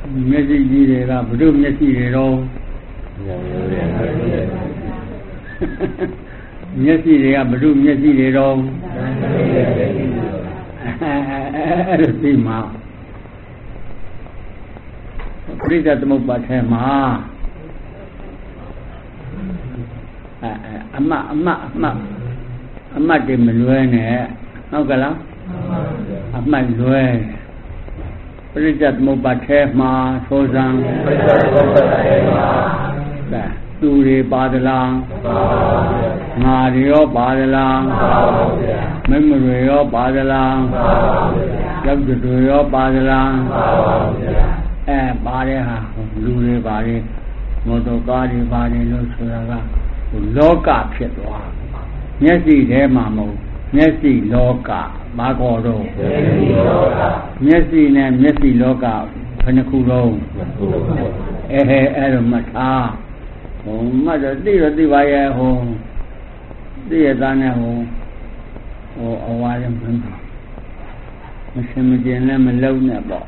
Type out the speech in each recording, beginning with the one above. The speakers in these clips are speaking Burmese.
မျက်စိကြီးတွေကဘုရုမျက်စိတွေတော့မျက်စိတွေကဘုရုမျက်စိတွေတော့အဲ့လိုသိမှာပရိသတ်သမုပ္ပါထဲမှာအမတ်တွေမလွဲနဲ့ဟုတ်ကလားအမတ်လွဲပရိသတ်သမုပ္ပါထဲမှာသောဇံပရိသတ်သမုပ္ပါထဲမှာသူတွေပါသလားပါပါဗျာငါတွေရောပါသလားပါပါဗျာမိမတွေရောပါသလားပါပါဗျာယောက်ျားတွေရောပါသလားပါပါဗျာပါတဲ့ဟာလူတွေပါတယ်မော်တော်ကားတွေပါတယ်လို့ဆိုတာကလောကဖြစ်သွားမျက်စိထဲမှာမဟုတ်မျက်စိလောကဘာခေါ်တော့မျက်စိနဲ့မျက်စိလောကဘယ်နှခုလုံးအဲ့လိုမှတ်ထားဟိုမှတ်တော့သိပါရဲ့ဟိုသိရသားနဲ့ဟိုအဝါရမရှင်မကျင်လည်းမလုံးနဲ့ပေါ့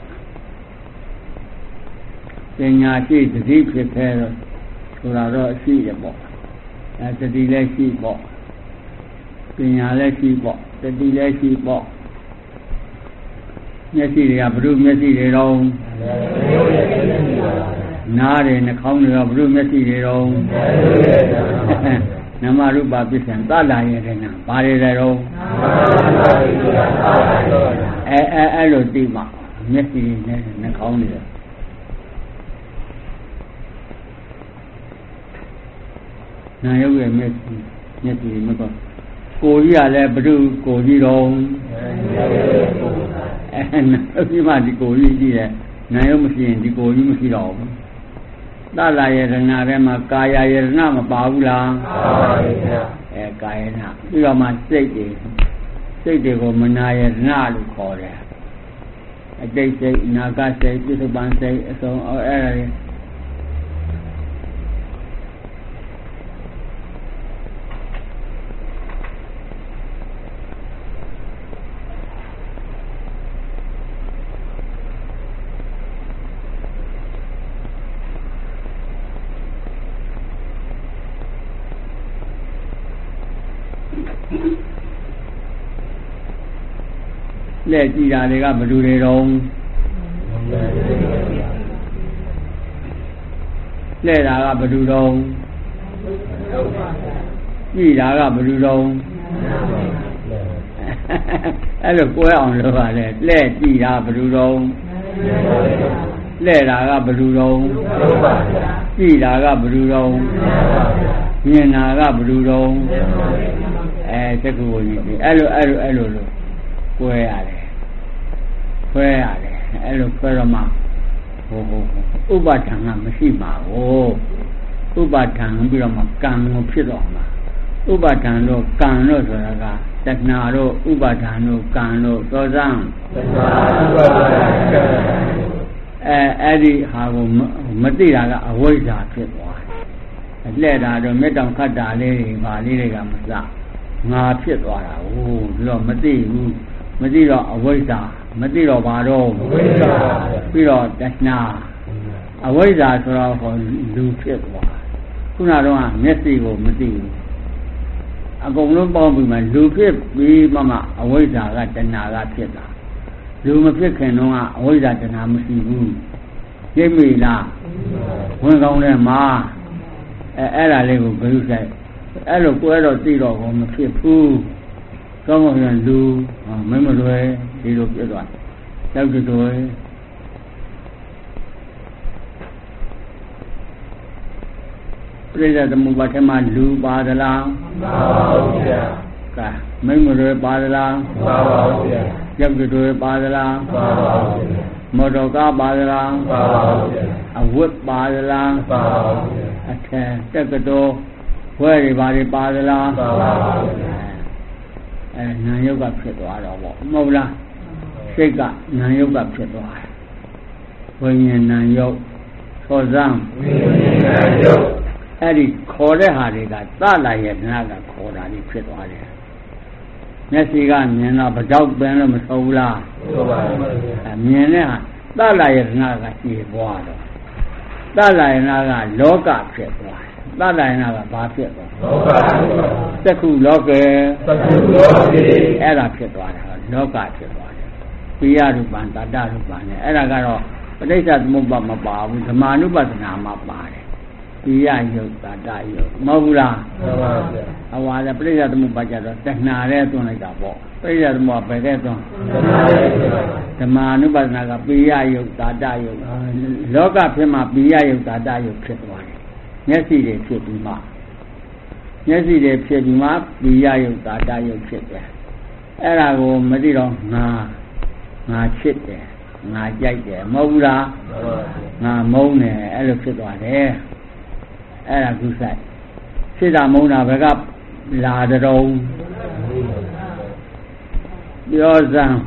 ပညာရှိသတိဖြစ်ခဲ့တော့ဆိုတာတော့ရှိရပေါ့သတိလည်းရှိပေါ့ပညာလည်းရှိပေါ့သတိလည်းရှိပေါ့မျက်စိတွေကဘုရုမျက်စိတွေတော့နားတွေနှာခေါင်းတွေကဘုရုမျက်စိတွေတော့နမရူပပစ္စံသလာရဲ့တဲ့နာဘာတွေလဲတော့အဲ့လိုသိမှမျက်စိတွေနဲ့နှာခေါင်းတွေနာယုတ်ရဲ့မျက်စိမကောကိုကြီးကလည်းဘုရုကိုကြီးတော့နာယုတ်မှဒီကိုကြီးကြီးတယ်နာယုတ်မရှိရင်ဒီကိုကြီးမရှိတော့ဘူးသလာယရဏထဲမှာကာယယရဏမပါဘူးလားပါပါဗျာကာယနာပြီးတော့မှစိတ်တွေကိုမနာယရဏလို့ခေါ်တယ်အတိတ်စိတ်အနာဂတ်စိတ်ပြစ္ဆုတ်ပန်စိတ်အစုံအဲ့ဒါလက်ကြည့်တာတွေကဘယ်လိုတွေတော့လက်တာကဘယ်လိုတော့ကြည့်တာကဘယ်လိုတော့အဲ့လိုကိုယ်အောင်လုပ်ပါလေလက်ကြည့်တာဘယ်လိုတော့လက်တာကဘယ်လိုတော့ကြည့်တာကဘယ်လိုတော့မြင်တာကဘယ်လိုတော့သက္ကဝိညာဉ်အဲ့လိုလို့ခွဲရတယ်အဲ့လိုခွဲတော့မှဥပါဒံကမရှိပါဘူးဥပါဒံပြီးတော့မှကံကိုဖြစ်တော့မှာဥပါဒံတို့ကံတို့ဆိုတာကတဏှာတို့ဥပါဒံတို့ကံတို့သောဇံအဲ့ဒီဟာကိုမသိတာကအဝိဇ္ဇာဖြစ်သွားတယ်လှဲ့တာတို့မေတ္တာခတ်တာလေးတွေဗာလေးတွေကမစငါဖြစ်သွားတာဟုတ်ပြီးတော့မသိဘူးမသိတော့အဝိဇ္ဇာမသိတော့ဘာတော့အဝိဇ္ဇာပြီးတော့တဏှာအဝိဇ္ဇာဆိုတော့ဟောလူဖြစ်သွားခုနတော့မျက်စိကိုမသိဘူးအကုန်လုံးပေါင်းပြီးမှလူဖြစ်ပြီးမှအဝိဇ္ဇာကတဏှာကဖြစ်တာလူမဖြစ်ခင်တော့အဝိဇ္ဇာတဏှာမရှိဘူးသိမိလားဝင်ကောင်းတဲ့မှာအဲ့ဒါလေးကိုဘယ်လိုဆိုင်အဲ့လိုကိုယ်တော့သိတော့မဖြစ်ဘူးကောင်းကောင်းရင်လူမင်းမလွယ်ဒီလိုပြသွားကြောက်ကြွယ်ပြိဿသမုပ္ပါဒ်ထဲမှာလူပါသလားပါပါဗျာကဲမင်းမလွယ်ပါသလားပါပါဗျာကြောက်ကြွယ်ပါသလားပါပါဗျာမော်တော်ကားပါသလားပါပါဗျာအဝတ်ပါသလားပါပါဗျာအထက်တက္ကသိုလ်ဝဲတွေပါပါသလားပါပါဗျာနာယုတ်ကဖြစ်သွားတော့ပေါ့မဟုတ်လားစိတ်ကနာယုတ်ကဖြစ်သွားတယ်ဝိညာဉ်နာယုတ်သောဇံဝိညာဉ်နာယုတ်အဲ့ဒီခေါ်တဲ့ဟာတွေကသလာရဲ့နာကခေါ်တာကြီးဖြစ်သွားတယ်မျက်စိကမြင်တော့ဗကြောက်ပင်လို့မဆိုဘူးလားဆိုပါဘူးမြင်တဲ့ဟာတာလာယနာကကျေပွားတော့တာလာယနာကလောကဖြစ်သွားတာလာယနာကဘာဖြစ်သွားလောကသက္ခုလောကေအဲ့ဒါဖြစ်သွားတယ်လောကဖြစ်သွားတယ်ပိယရူပံတတ္တရူပံနဲ့အဲ့ဒါကတော့ပဋိစ္စသမုပ္ပါမပါဘူးဓမ္မာနုပဒနာမှာပါတယ်ပိယယုတ်တတ္တယုတ်မဟုတ်ဘူးလားမှန်ပါဗျာအဝါလည်းပဋိစ္စသမုပ္ပါကြတော့တဏှာနဲ့သွင်းလိုက်တာပေါ့ပဋိစ္စသမုပ္ပါဘယ်ကဲသွင်းဓမ္မာနုပဒနာကပိယယုတ်တတ္တယုတ်လောကဖြစ်မှာပိယယုတ်တတ္တယုတ်ဖြစ်သွားတယ်မျက်စိတွေဖြစ်ပြီးမှမျက်စိတွေဖြစ်ပြီးမှပိယယုတ်တတ္တယုတ်ဖြစ်တယ်အဲ့ဒါကိုမသိတော့ငါချစ်တယ်ငါကြိုက်တယ်မဟုတ်ဘူးလားငါမုန်းတယ်အဲ့လိုဖြစ်သွားတယ်အဲ့ဒါကုဆိုင်ဖြစ်တာမုန်းတာဘယ်ကလာတုံးပြောစမ်း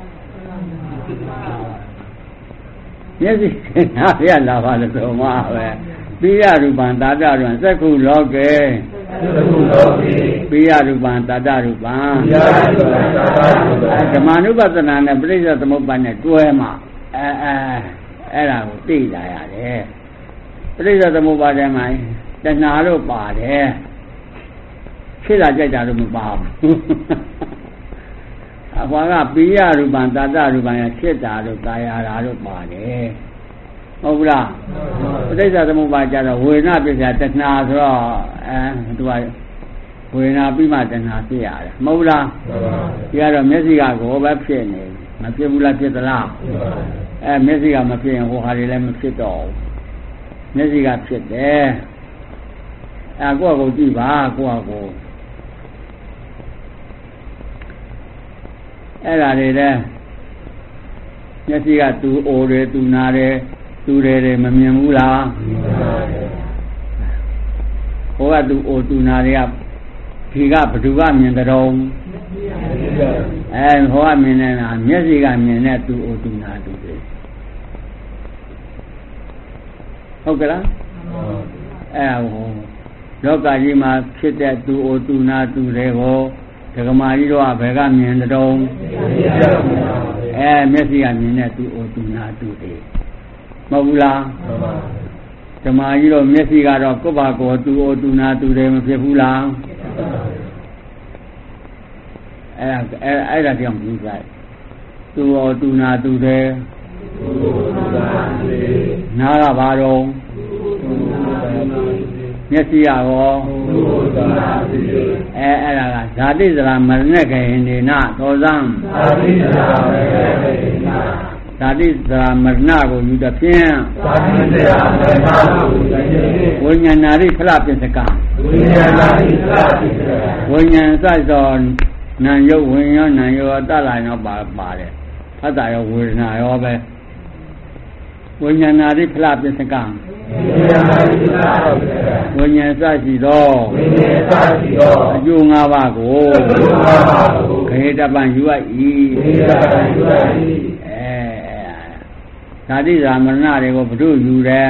မျက်စိနားရလာပါလို့ဆိုမှာပဲပိယရူပံတတ္တရူပံသက္ခုလောကေပိယရူပံတတ္တရူပံဓမ္မာနုပဒနာနဲ့ပရိစ္ဆေသမုပ္ပါနဲ့တွဲမှအဲ့ဒါကိုသိလာရတယ်ပရိစ္ဆေသမုပ္ပါထဲမှာတဏှာလို့ပါတယ်ဖြစ်တာကြိုက်တာလို့မပါဘူးအဘွားကပိယရူပံတတ္တရူပံရဖြစ်တာလို့ကာယတာလို့ပါတယ်ဟုတ်ဘူးလားပဋိစ္စသမုပ္ပါကြတော့ဝေဒနာပစ္စယတဏှာဆိုတော့သူကဝေဒနာပြီးမှတဏှာဖြစ်ရတယ်မဟုတ်လားဒီကတော့မျက်စိကကိုပဲဖြစ်နေမဖြစ်ဘူးလားဖြစ်သလားမျက်စိကမဖြစ်ရင်ဟိုဟာတွေလည်းမဖြစ်တော့မျက်စိကဖြစ်တယ်ကိုယ့်ကိုကြည့်ပါကိုယ့်ကိုအဲ့ဒါတွေလည်းမျက်စိကသူအိုတယ်သူနာတယ်သူတယ်မမြင်ဘူးလားဟိုကသူအိုသူနာတွေကဒီကဘသူကမြင်တဲ့တော့ဟိုကမြင်နေတာမျက်စိကမြင်တဲ့သူအိုသူနာသူတွေဟုတ်ကလားဟိုလောကကြီးမှာဖြစ်တဲ့သူအိုသူနာသူတွေကိုဒကမာကြီးတို့ကဘယ်ကမြင်တဲ့တော့မျက်စိကမြင်တဲ့သူအိုသူနာသူတွေမဟုတ်ဘူးလားဓမ္မကြီးတို့မျက်စိကတော့ကိုယ့်ဘာကိုယ်သူအိုသူနာသူတယ်မဖြစ်ဘူးလားအဲ့ဒါကြောင့်ပြုကြသူအိုသူနာသူတယ်နားကဘာတော့မျက်စိရောအဲ့ဒါကဇာတိစရာမရဏခေနေနာသောဇံဇာတိစရာမရဏကိုယူတဲ့ဖြင့်ဝိညာဏရိဖလပစ္စကဝိညာဉ်စသောနာယုတ်ဝိညာဉ်နာယောတလာရောပါတယ်ဖတ်တာရောဝေဒနာရောပဲဝိညာဏရိဖလပစ္စကဝိညာဉ်စရှိသောအကျိုး၅ပါးကိုခေတ္တပံယူအပ်၏ဓာတိဇာမရဏတွေကိုဘုဒ္ဓယူတယ်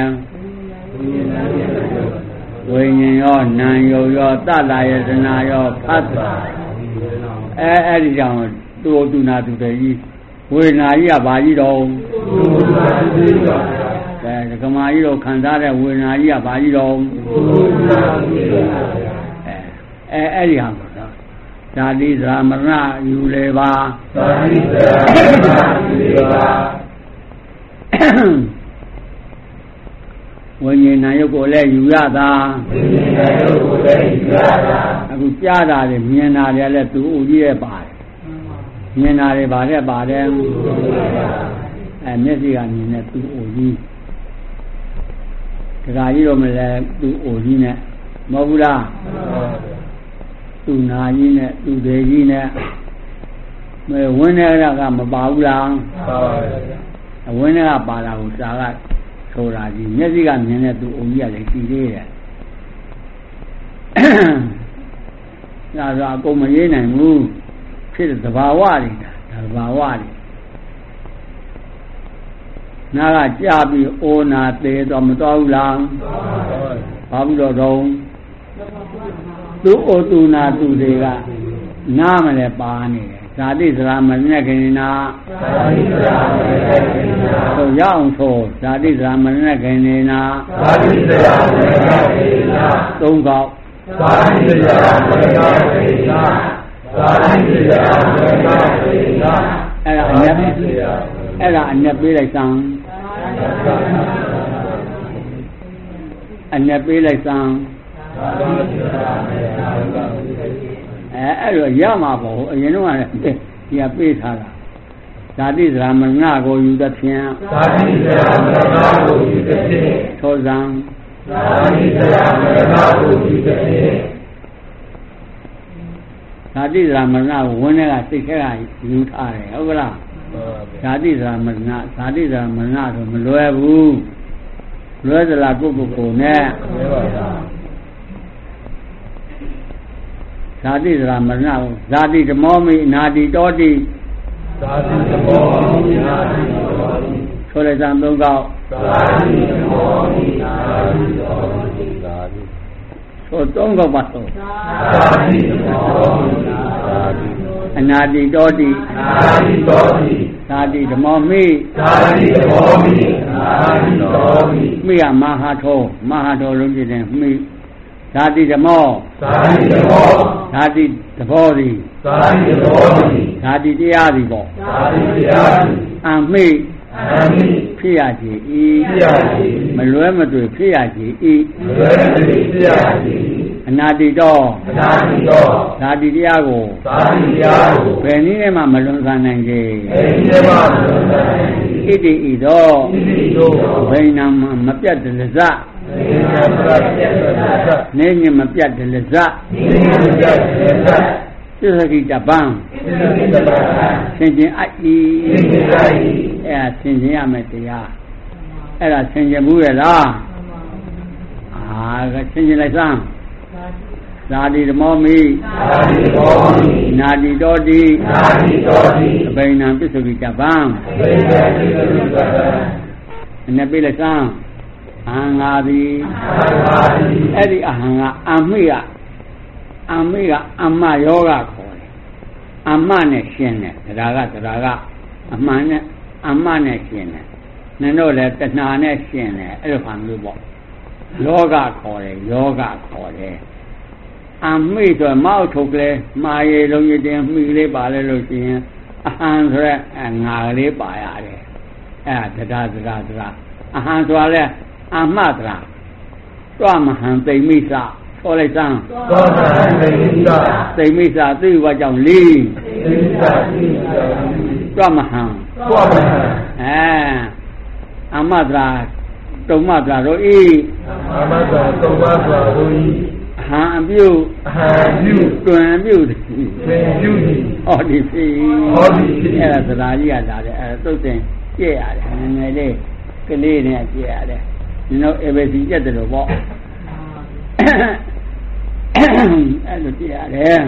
ဝိညာဉ်ရောနာယုတ်ရောတလာယတနာရောဖတ်တာအဲ့ဒီကြောင့်သူ့သူနာသူတည်းကြီးဝေဒနာကြီးကဘာကြီးတော့ဒကမာကြီးတို့ခံစားတဲ့ဝေဒနာကြီးကဘာကြီးတော့အဲ့ဒီဟာဓာတိဇာမရဏယူလေပါဓာတိဇာမရဏယူလေပါဝိညာဉ်နာယုတ်ကိုလည်းယူရတာအခုကြားတာတွေမြင်တာတွေလည်းသူ့ဦးကြီးရဲ့ပါတယ်မြင်တာတွေဗာတဲ့ပါတယ်မျက်စိကမြင်တဲ့သူ့ဦးကြီးဒကာကြီးတော့မလဲသူ့ဦးကြီးနဲ့မဟုတ်ဘူးလားသူ့နာကြီးနဲ့သူ့ဒေကြီးနဲ့ဝင်းတဲ့ကမပါဘူးလားဝင်းတဲ့ကပါတာကိုစာကဆိုတာကြီးမျက်စိကမြင်တဲ့သူအုံကြီးကလည်းကြည်သေးတယ်ဒါဆိုအကုန်မရေးနိုင်ဘူးဖြစ်တဲ့သဘာဝတွေသဘာဝတွေနာကကြာပြီးအိုနာသေးတော့မတော်ဘူးလားဘာဘူးတော့သူ့အိုသူနာသူတွေကနားမလဲပါနေတယ်ဇာတိစရာမနဲ့ခင်နာသို့ရောက်ဆိုဇာတိစရာမနဲ့ခင်နာသုံးကောက်အဲ့ဒါအနက်ပေးလိုက်စမ်းအနက်ပေးလိုက်စမ်းအဲ့လိုရမှာပေါ့အရင်တော့ကလည်းဒီကပေးထားတာဇာတိစရာမငါကိုယူတဲ့ဖြင့်ဇာတိစရာမငါကိုယူတဲ့ဖြင့်သောဇံဇာတိစရာမငါကိုယူတဲ့ဖြင့်ဇာတိစရာမငါကိုဝင်းထဲကစိတ်ထဲကယူထားတယ်ဟုတ်ကလားဇာတိစရာမငါဇာတိစရာမငါတော့မလွယ်ဘူးလွယ်သလားကိုနဲ့ဇာတိစရာမငါဇာတိဓမ္မောမိနာတိတောတိဇာတိဓမ္မောမိနာတိတောတိဆိုလိုက်စံသုံးကောက်ဇာတိဓမ္မောမိနာတိတောတိဇာတိဆိုသုံးကောက်ပါတော့ဇာတိဓမ္မောမိနာတိအနာတိတောတိနာတိတောတိဇာတိဓမ္မောမိဇာတိဓမ္မောမိနာတိတောတိမိယမဟာထောလုံးပြတဲ့မိဇာတိဓမ္မောဇာတိဓမ္မောဇာတိသဘောသည်ဇာတိသဘောသည်ဇာတိတရားသည်ပေါ့ဇာတိတရားသည်အမိဖြစ်ရခြင်းဤဖြစ်ရခြင်းမလွဲမသွေဖြစ်ရခြင်းဤမလွဲမသွေဖြစ်ရခြင်းအနာတိတောဇာတိတရားကိုဘယ်နည်းနဲ့မှမလွန်ဆန်နိုင်ကြဣတိဤသောဘိနံမပြတ်တလဇနေညမပြတ်တလဇသစ္စာကိတပံသင်ခြင်းအိုက်ဤအဲ့ဒါသင်ခြင်းရမယ်တရားအဲ့ဒါသင်ခြင်းဘူးရလားကသင်ခြင်းလိုက်စမ်းဇာတိဓမ္မောမိနာတိတောတိအဘိနံပစ္စုကိတပံအနပိလိုက်စမ်းအဟံငါသည်အဲ့ဒီအဟံကအမိကအမယောဂခေါ်တယ်အမနဲ့ရှင်းတယ်တရားကအမှန်နဲ့အမနဲ့ရှင်းတယ်နင်တို့လည်းတဏှာနဲ့ရှင်းတယ်အဲ့လိုခံလို့ပေါ့ယောဂခေါ်တယ်အမိဆိုမောက်ထုတ်ကလေးမာရေလုံးရည်တင်မိလေးပါလဲလို့ရှိရင်အဟံဆိုရက်ငါကလေးပါရတယ်အဲ့ဒါတရားအဟံဆိုလဲအမတရာတွမဟံသိမိစခေါ်လိုက်စမ်းသိမိစသိဝါကြောင့်လေးတွမဟံအမတရာတုံမတရာတို့ဤအမတရာတုံမတရာတို့ဤအဟံအပြုတွင်ပြုဟောဒီဖြစ်အဲ့ဒါသရာကြီးကလာတယ်အဲ့ဒါသုတ်တင်ကြည့်ရတယ်ငယ်လေးကလေးနဲ့ကြည့်ရတယ်ဒီတော့ ABC ကျက်တယ်လို့ပေါ့အဲ့လိုကြည့်ရတယ်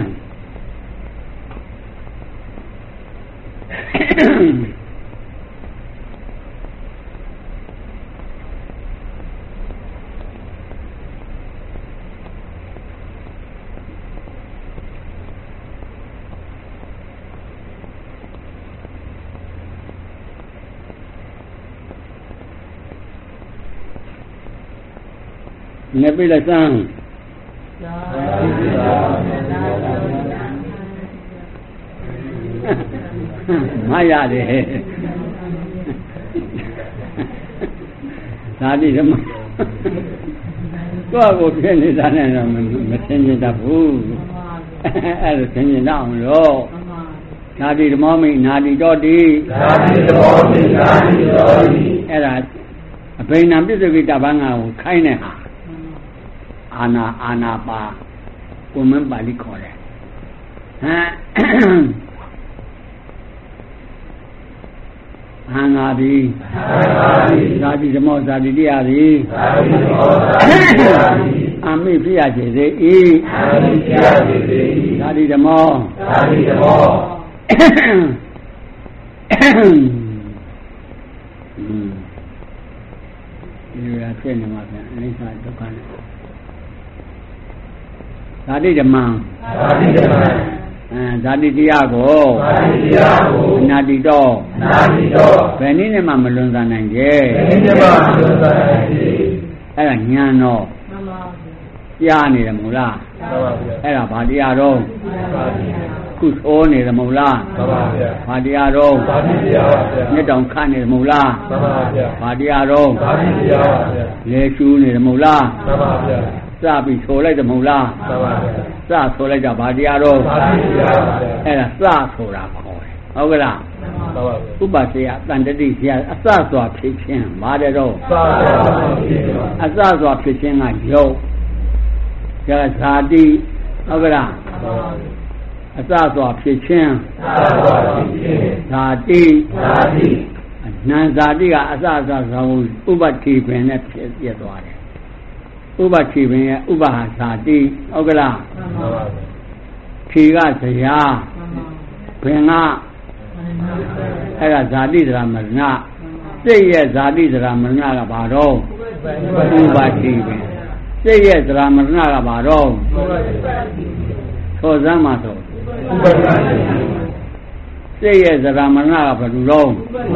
နေပြီလားစမ်းမရတယ်ဇာတိဓမ္မကိုဖြစ်နေတာနဲ့တော့မသင်ကျင်တတ်ဘူးအဲ့လိုသင်ကျင်တော့လို့ဇာတိဓမ္မမိနာတိတောတိအဲ့ဒါအဘိနံပစ္စုကိတပံကိုခိုင်းတဲ့ဟာအာနာပါကိုမင်းပါဠိခေါ်တယ်ဟံငါသည်ဇာတိဓမ္မောဇာတိတရားသည်အမိဖြစ်ရစေစေဤဇာတိဓမ္မောဒီလိုဖြစ်နေမှာပြန်အနိစ္စဒုက္ခနဲ့ဇာတိဓမ္မဇာတိတရားကိုအနာတိတော့ဘယ်နည်းနဲ့မှမလွန်ဆန်နိုင်ကြအဲ့ဒါညာတော့ကြားနေတယ်မဟုတ်လားအဲ့ဒါဘာတရားတော့ခုသောနေတယ်မဟုတ်လားဘာတရားတော့မြတ်တောင်ခတ်နေတယ်မဟုတ်လားဘာတရားတော့လေရှူးနေတယ်မဟုတ်လားစပြီးဆိုလိုက်တယ်မဟုတ်လားစဆိုလိုက်ကြဘာတရားတော့အဲ့ဒါစဆိုတာခေါ်တယ်ဟုတ်ကလားဥပစေယတန်တတိဆရာအစစွာဖြစ်ခြင်းဘာတဲ့တော့အစစွာဖြစ်ခြင်းကယုတ်ဇာတိဟုတ်ကလားအစစွာဖြစ်ခြင်းဇာတိနံဇာတိကအစစွာသောဥပတိပင်နဲ့ဖြစ်ပြသွားတယ်ဥပတိပင်ရဲ့ဥပဟာဇာတိဟုတ်ကလားဖြေကဇရာဘင်ကအဲ့ဒါဇာတိသရမရဏစိတ်ရဲ့ဇာတိသရမရဏကဘာတော့ဥပတိပင်စိတ်ရဲ့သရမရဏကဘာတော့သောဇမ်းမှာဆိုစိတ်ရဲ့သရမရဏကဘယ်လိုလုံး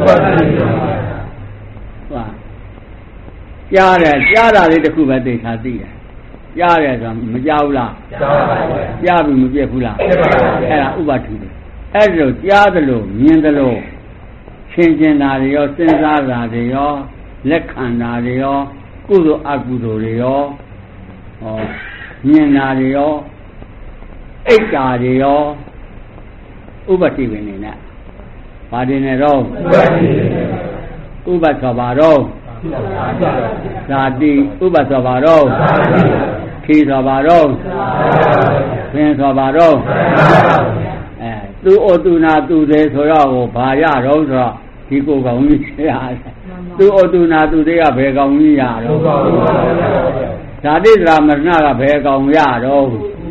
ဟာကြားတာလေးတစ်ခုပဲသိထားသိတယ်ကြားတယ်ဆိုမကြားဘူးလားကြားပြီမပြည့်ဘူးလားအဲ့ဒါဥပတိပဲအဲ့ဒါကြားသလိုမြင်သလိုချင်းတာတွေရောစဉ်းစားတာတွေရောလက်ခံတာတွေရောကုသိုလ်အကုသိုလ်တွေရောမြင်တာတွေရောအိတ်တာတွေရောဥပတိဝင်နေနဲ့ဘာတွေနဲ့တော့ဥပသောဘာတော့ဇာတိဥပသောဘာတော့ခေသောဘာတော့ဘင်သောဘာတော့သူဩတုနာသူသေးဆိုတော့ဘာရတော့ဆိုတော့ဒီကိုကောင်ကြီးရတယ်သူဩတုနာသူသေးကဘယ်ကောင်ကြီးရတော့ဇာတိသရမရဏကဘယ်ကောင်ရတော့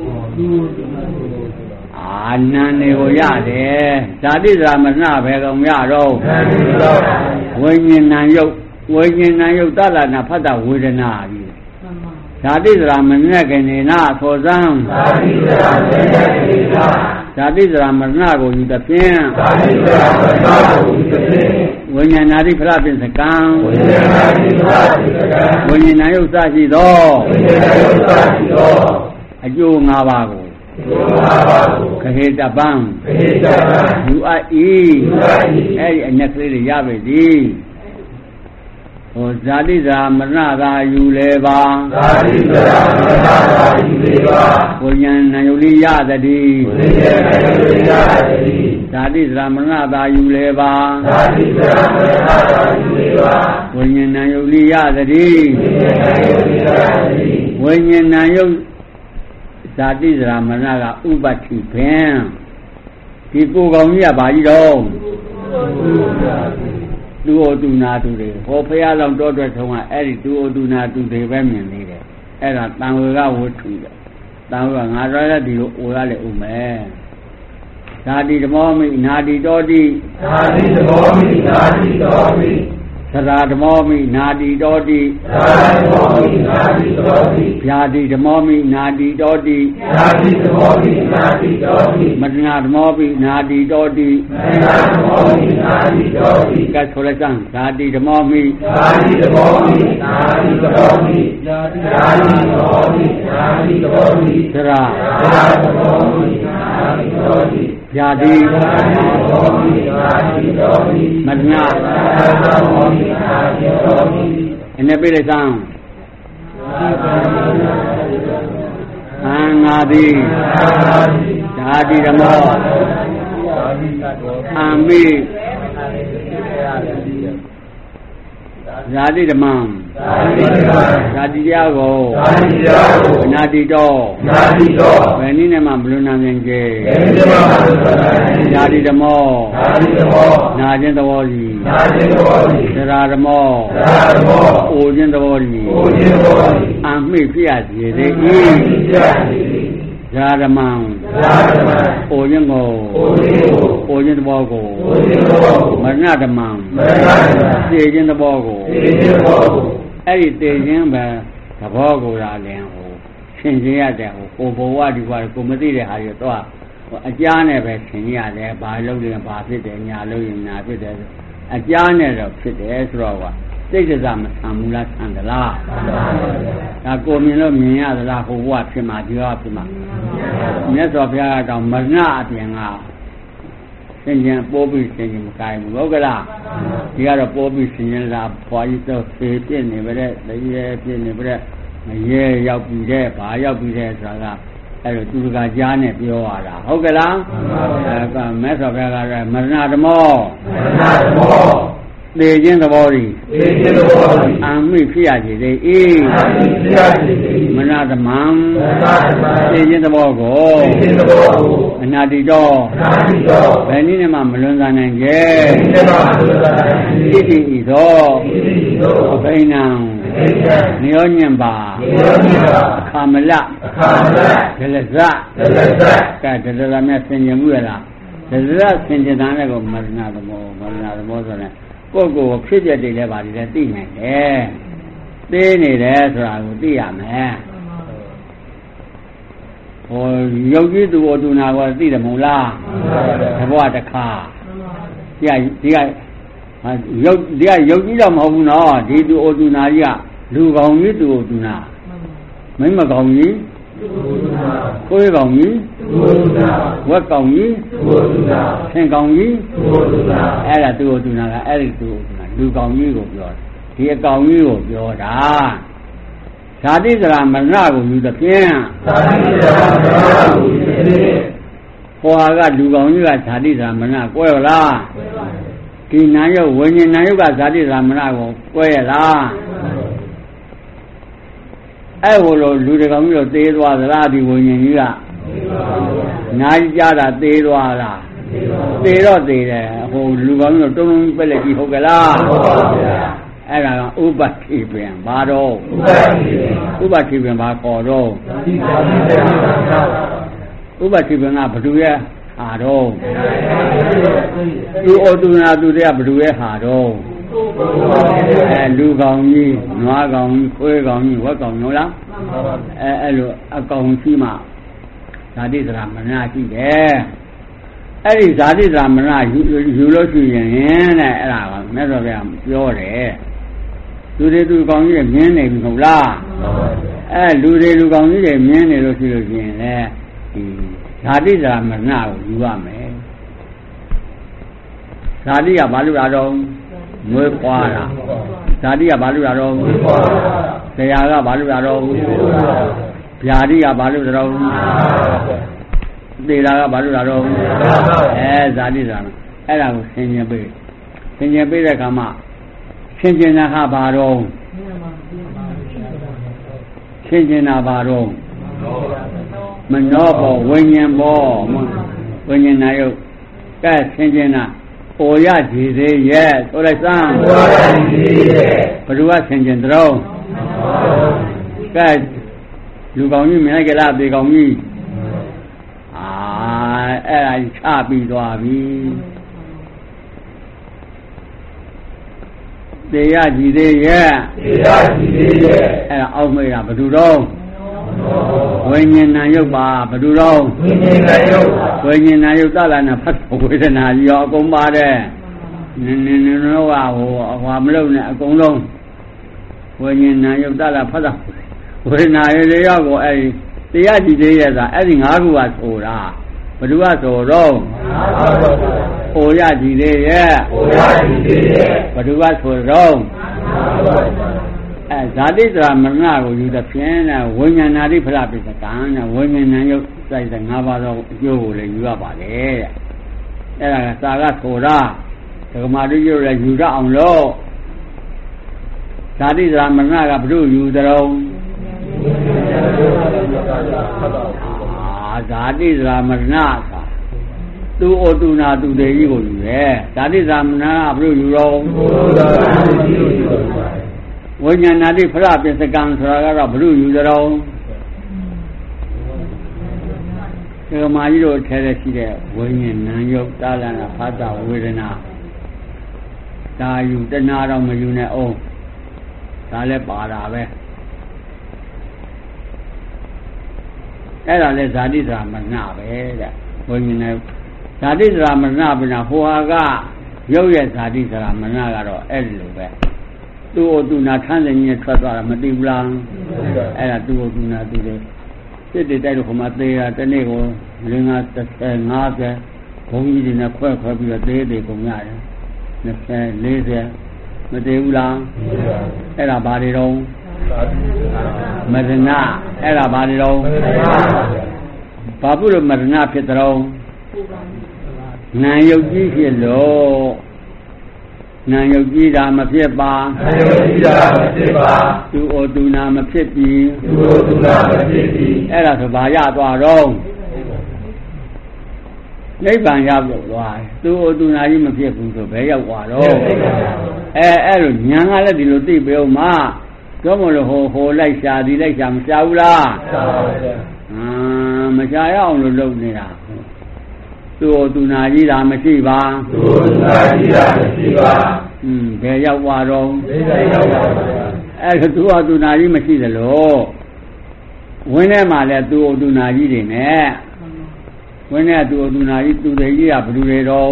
အာနန္နေကိုရတယ်ဇာတိသရမရဏဘယ်ကောင်ရတော့ဝိညာဏယုတ်တလနာဖတ်တာဝေဒနာကြီးဇာတိသရမရဏကနေနာသောဇံဇာတိသရမရဏကိုယူသဖြင့်ဝိညာဏာတိဖရပင်စကံဝိညာဏယုတ်စရှိသောအကျိုး၅ပါးကိုခဟေတပံယူအပ်၏အဲ့ဒီအနက်ကလေးတွေရပြီဒီဟိုဇာတိဇာမရဏသာယူလေပါဝိညာဏယုတ်လေးရသတည်းဇာတိဇာမရဏသာယူလေပါဝိညာဏယုတ်လေးရသတည်းဝိညာဏယုတ်ဇာတိဇရာမရဏကဥပတိပင်ဒီကိုကောင်ကြီးကဘာကြီးတော့သူဩတုနာသူတွေဟောဖရာလောင်တော်တွဲထုံးကအဲ့ဒီသူဩတုနာသူတွေပဲမြင်နေတယ်အဲ့ဒါတန်ဝေကဝတ္ထုတယ်တန်ဝေကငါတော်ရဒီလိုအိုရလေဥမယ်ဇာတိဓမောမိနာတိတောတိဇာတိဓမောမိနာတိတောတိသရဓမောမိနာတိတောတိဗျာတိဓမောမိနာတိတောတိမတ္တနာဓမောမိနာတိတောတိကဲဆိုလိုက်စမ်းဇာတိဓမောမိနာတိတောတိသရဗျာတိမတ္တနာအနေပြလိုက်စမ်းငါသည်ဇာတိဓမောအမိဇာတိဓမ္မဇာတိတရားကိုအနာတိတော့ဘယ်နည်းနဲ့မှမလွန်နိုင်ခြင်းကဲဇာတိဓမ္မောနာခြင်းသဘောကြီးသရဓမ္မောအိုခြင်းသဘောကြီးအမိဖြစ်ရစေသည်ဇာဓမ္မအိုခြင်းကိုအိုခြင်းသဘောကိုမရဏဓမ္မသိခြင်းသဘောကိုအဲ့ဒီသိခြင်းပဲသဘောကိုလာလင်ဟိုရှင်းခြင်းရတဲ့ဟိုဘဝဒီဘဝကိုမသိတဲ့ဟာတွေတော့ဟအကြားနဲ့ပဲသင်ရတယ်ဘာလို့လဲဘာဖြစ်တယ်ညာလို့ရင်ညာဖြစ်တယ်အကြားနဲ့တော့ဖြစ်တယ်ဆိုတော့ကစိတ်ကမဆံဘူးလားဆံသလားဒါကိုမြင်လို့မြင်ရသလားဟိုဘဝဖြစ်မှာဒီဘဝဖြစ်မှာမြတ်စွာဘုရားကတော့မရဏအပြင်ကသင်္ကြန်ပိုးပြီးသင်္ကြန်မကိုင်းဘူးဟုတ်ကလားဒီကတော့ပိုးပြီးသင်္ကြန်လာဖွာကြီးတော့ဖေးပြစ်နေပါတဲ့တရေပြစ်နေပါတဲ့မရေရောက်ပြီးတဲ့ဘာရောက်ပြီးတဲ့ဆိုတာကအဲ့လိုသူကကြားနဲ့ပြောရတာဟုတ်ကလားကမြတ်စွာဘုရားကတော့မရဏဓမ္မောသေခြင်းသဘောကြီးအာမိဖြစ်ရစေလေမရဏဓမ္မံသေခြင်းသဘောကိုအနာတိတော်ဘယ်နည်းနဲ့မှမလွန်ဆန်နိုင်ကြဣတိဤသောအဘိနံနိယောညံပါအခါမလဒလဇကဲဒလဇမြတ်ဆင်ញင်မှုရလားဒလဇဆင်ញင်တာလည်းကိုမရဏဓမ္မောဆိုတဲ့ကိုယ်ကိုဖြစ်ပြတယ်လည်းပါတယ်သိနိုင်တယ်သိနေတယ်ဆိုတာကိုသိရမယ်ဟိုယုတ်ကြီးသူအတူနာကိုသိတယ်မဟုတ်လားတဘောတစ်ခါဒီကယုတ်ကြီးတော့မဟုတ်ဘူးနော်ဒီသူအတူနာကြီးကလူကောင်ကြီးသူအတူနာမိမကောင်ကြီးကိုယ်ကောင်ကြီးဝက်ကောင်ကြီးဆင်ကောင်ကြီးအဲ့ဒါသူ့အတူနာကအဲ့ဒီသူ့အတူနာလူကောင်ကြီးကိုပြောဒီအကောင်ကြီးကိုပြောတာဇာတိစရာမရဏကိုယူတဲ့ဖြင့်ဟောကလူကောင်ကြီးကဇာတိစရာမရဏကွဲရလားဒီနာယုတ်ဝိညာဉ်နာယုတ်ကဇာတိစရာမရဏကိုကွဲရလားအဲ့ဟိုလိုလူတကောင်ကြီးတော့သေးသွားသလားဒီဝိညာဉ်ကြီးကနားကြတာသေးသွားလားသေးတော့သေးတယ်ဟိုလူကောင်ကြီးတော့တုံးလုံးပက်လက်ကြီးဟုတ်ကလားဟုတ်ပါဗျာအဲ့ဒါကဥပတိပင်ဘာတော့ဥပတိပင်ဘာခေါ်တော့ဥပတိပင်ကဘ누구ရဲ့ဟာတော့သူဩသူနာသူတွေကဘ누구ရဲ့ဟာတော့လူကောင်ကြီးနွားကောင်ကြီးခွေးကောင်ကြီးဝက်ကောင်ဟုတ်လားအဲ့လိုအကောင်ကြီးမှဇာတိစရာမရဏရှိတယ်အဲ့ဒီဇာတိစရာမရဏယူလို့ရှိရင်တဲ့အဲ့ဒါကမြတ်စွာဘုရားပြောတယ်လူတွေသူကောင်ကြီးမြင်နေပြီမဟုတ်လားအဲ့လူတွေလူကောင်ကြီးတွေမြင်နေလို့ရှိလို့ရှိရင်လေဒီဇာတိစရာမရဏကိုယူရမယ်ဇာတိကဘာလို့လာတော့မွေးဖွားတာဇာတိကဘာလို့လာတော့မွေးဖွားတာတရားကဘာလို့လာတော့ဗျာတိကဘာလို့လာတော့သေတာကဘာလို့လာတော့ဇာတိဇာအဲ့ဒါကိုဆင်ញင်ပေးတဲ့အခါမှာဆင်ញင်တာဟာဘာတော့ဆင်ញင်တာဘာတော့မနောဘောဝိညာဉ်ဘောဝိညာဉ်နာယုတ်ကဲဆင်ញင်တာပေါ်ရကြည်သေးရဲ့ဆိုလိုက်စမ်းပေါ်ရကြည်သေးရဲ့ဘယ်သူကဆင်ញင်တုံးကဲလူကောင်ကြီးမြင်လိုက်ကြလားပေကောင်ကြီးအဲ့ဒါချပြီးသွားပြီသေရကြည်သေးရဲ့အဲ့ဒါအောက်မေ့တာဘယ်သူတော့ဝိညာဉ်နာယုတ်ပါဘယ်သူတော့ဝိညာဉ်နာယုတ်သလာနာဖတ်ဝေဒနာကြီးရောအကုန်ပါတယ်နင်းတော့ကဟိုမလုပ်နဲ့အကုန်လုံးဝိညာဉ်နာယုတ်သလာဖတ်တာဝေဒနာရေရောက်ကိုအဲ့ဒီတရားကြည့်သေးရဲ့သာအဲ့ဒီ၅ခုကဆိုတာဘယ်သူကဆိုတော့ဟိုရကြည့်သေးရဲ့ဘယ်သူကဆိုတော့ဇာတိစရာမရဏကိုယူတဲ့ဖြင့်ဝိညာဏာတိဖလားပိစကံဝိညာဏယုတ်စိုက်တဲ့၅ပါးသောအကျိုးကိုလည်းယူရပါလေတဲ့အဲ့ဒါကသာကဆိုတာဓမ္မတိယုတ်လည်းယူရအောင်လို့ဇာတိစရာမရဏကဘုရုယူတဲ့တော့ဇာတိစရာမရဏကသူဩသူနာသူတေကြီးကိုယူတယ်ဇာတိစရာမရဏကဘုရုယူတော့ဝိညာဏတိဖရပစ္စကံဆိုတာကတော့ဘုရုယူကြတော့ဒီမှာကြီးတို့ထဲရှိတဲ့ဝိညာဉ်နာယုတ်တာလနာဖတ်တာဝေဒနာဒါယူတဏှာတော့မယူနဲ့အောင်ဒါလည်းပါတာပဲအဲ့ဒါလဲဇာတိစရာမရဏပဲတဲ့ဝိညာဉ်နဲ့ဇာတိသရမရဏပိနာဟိုဟာကရုပ်ရဲ့ဇာတိသရမရဏကတော့အဲ့ဒီလိုပဲသူ့အိုသူနာထမ်းစင်ကြီးထွက်သွားတာမသိဘူးလားအဲ့ဒါသူ့အိုသူနာသူတွေစစ်တွေတိုက်လို့ခမသေးတာတနေ့ကို50 50ဘုံကြီးတွေနဲ့ခွဲပြီးတော့သေးကုန်ရတယ်20 40မသေးဘူးလားအဲ့ဒါဘာတွေတော့မရဏအဲ့ဒါဘာတွေတော့ဘာဖြစ်လို့မရဏဖြစ်တော့နာယုတ်ကြီးဖြစ်လို့နာယုတ်ကြီးတာမဖြစ်ပါနာယုတ်ကြီးတာမဖြစ်ပါသူဩသူနာမဖြစ်ပြီသူဩသူနာမဖြစ်ပြီအဲ့ဒါဆိုဘာရသွားတော့နိဗ္ဗာန်ရောက်သွားတယ်သူဩသူနာကြီးမဖြစ်ဘူးဆိုဘယ်ရောက်သွားတော့အဲ့လိုညာကလည်းဒီလိုသိပေအောင်မှာတော့မလို့ဟိုလိုက်ရှာဒီလိုက်ရှာမရှာဘူးလားရှာပါဗျာမရှာရအောင်လို့လုပ်နေတာသူ့သူနာကြီးတာမရှိပါသူ့သူနာကြီးတာမရှိပါဘယ်ရောက်သွားတော့ဘယ်ရောက်သွားပါအဲ့ဒါသူ့နာကြီးမရှိသလိုဝင်းထဲမှာလည်းသူ့သူနာကြီးတွေနဲ့ဝင်းထဲသူ့သူနာကြီးသူတွေကြီးကဘယ်သူတွေတော့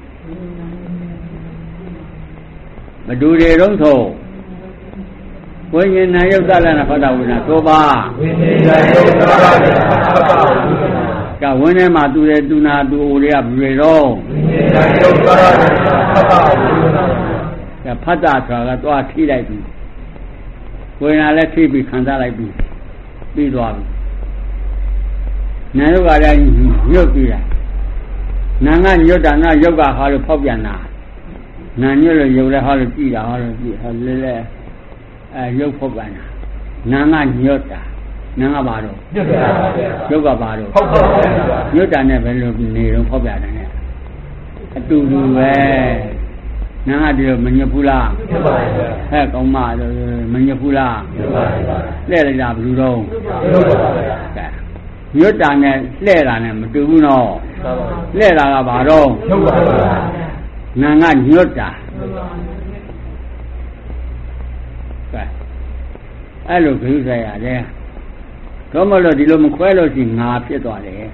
ဘယ်သူတွေတော့ဆိုဝိညာဉ်နာယုတ်တလနာဖတ်တာဝိညာဉ်သောပါဝိညာဉ်နာယုတ်တလနာဖတ်တာဝိညာဉ်ကဝင်းထဲမှာသူတယ်သူနာသူအိုတွေကဘယ်လိုတော့ဝိညာဉ်နာယုတ်တလနာဖတ်တာဝိညာဉ်ကဖတ်တာဆိုတာကတော့ထိလိုက်ပြီဝိညာဉ်လည်းထိပြီးခံစားလိုက်ပြီပြီးသွားပြီနာယုတ်ကလည်းညွတ်ပြီးတာနာကညွတ်တာနာယုတ်ကဟာလို့ဖောက်ပြန်တာနာညွတ်လို့ယုတ်လည်းဟာလို့ကြည်တာဟာလို့ကြည်ဟာလဲရုပ်ဖောက်ပြန်တာနာကညွတ်တာနာကဘာတော့ညွတ်တာပါဗျာရုပ်ကဘာတော့ဖောက်ပြန်တာညွတ်တာနဲ့ဘယ်လိုနေတော့ဖောက်ပြန်တယ်နဲ့အတူတူပဲနာကဒီလိုမညွတ်ဘူးလားညွတ်ပါဗျာဟဲ့ကောင်းမမညွတ်ဘူးလားညွတ်ပါဗျာလှဲ့လိုက်တာဘယ်လိုတော့ညွတ်ပါဗျာညွတ်တာနဲ့လှဲ့တာနဲ့မတူဘူးနော်လှဲ့တာကဘာတော့ညွတ်ပါဗျာနာကညွတ်တာအဲ့လိုပြုဆိုင်ရတယ်တော့မလို့ဒီလိုမခွဲလို့ရှိငါဖြစ်သွားတယ်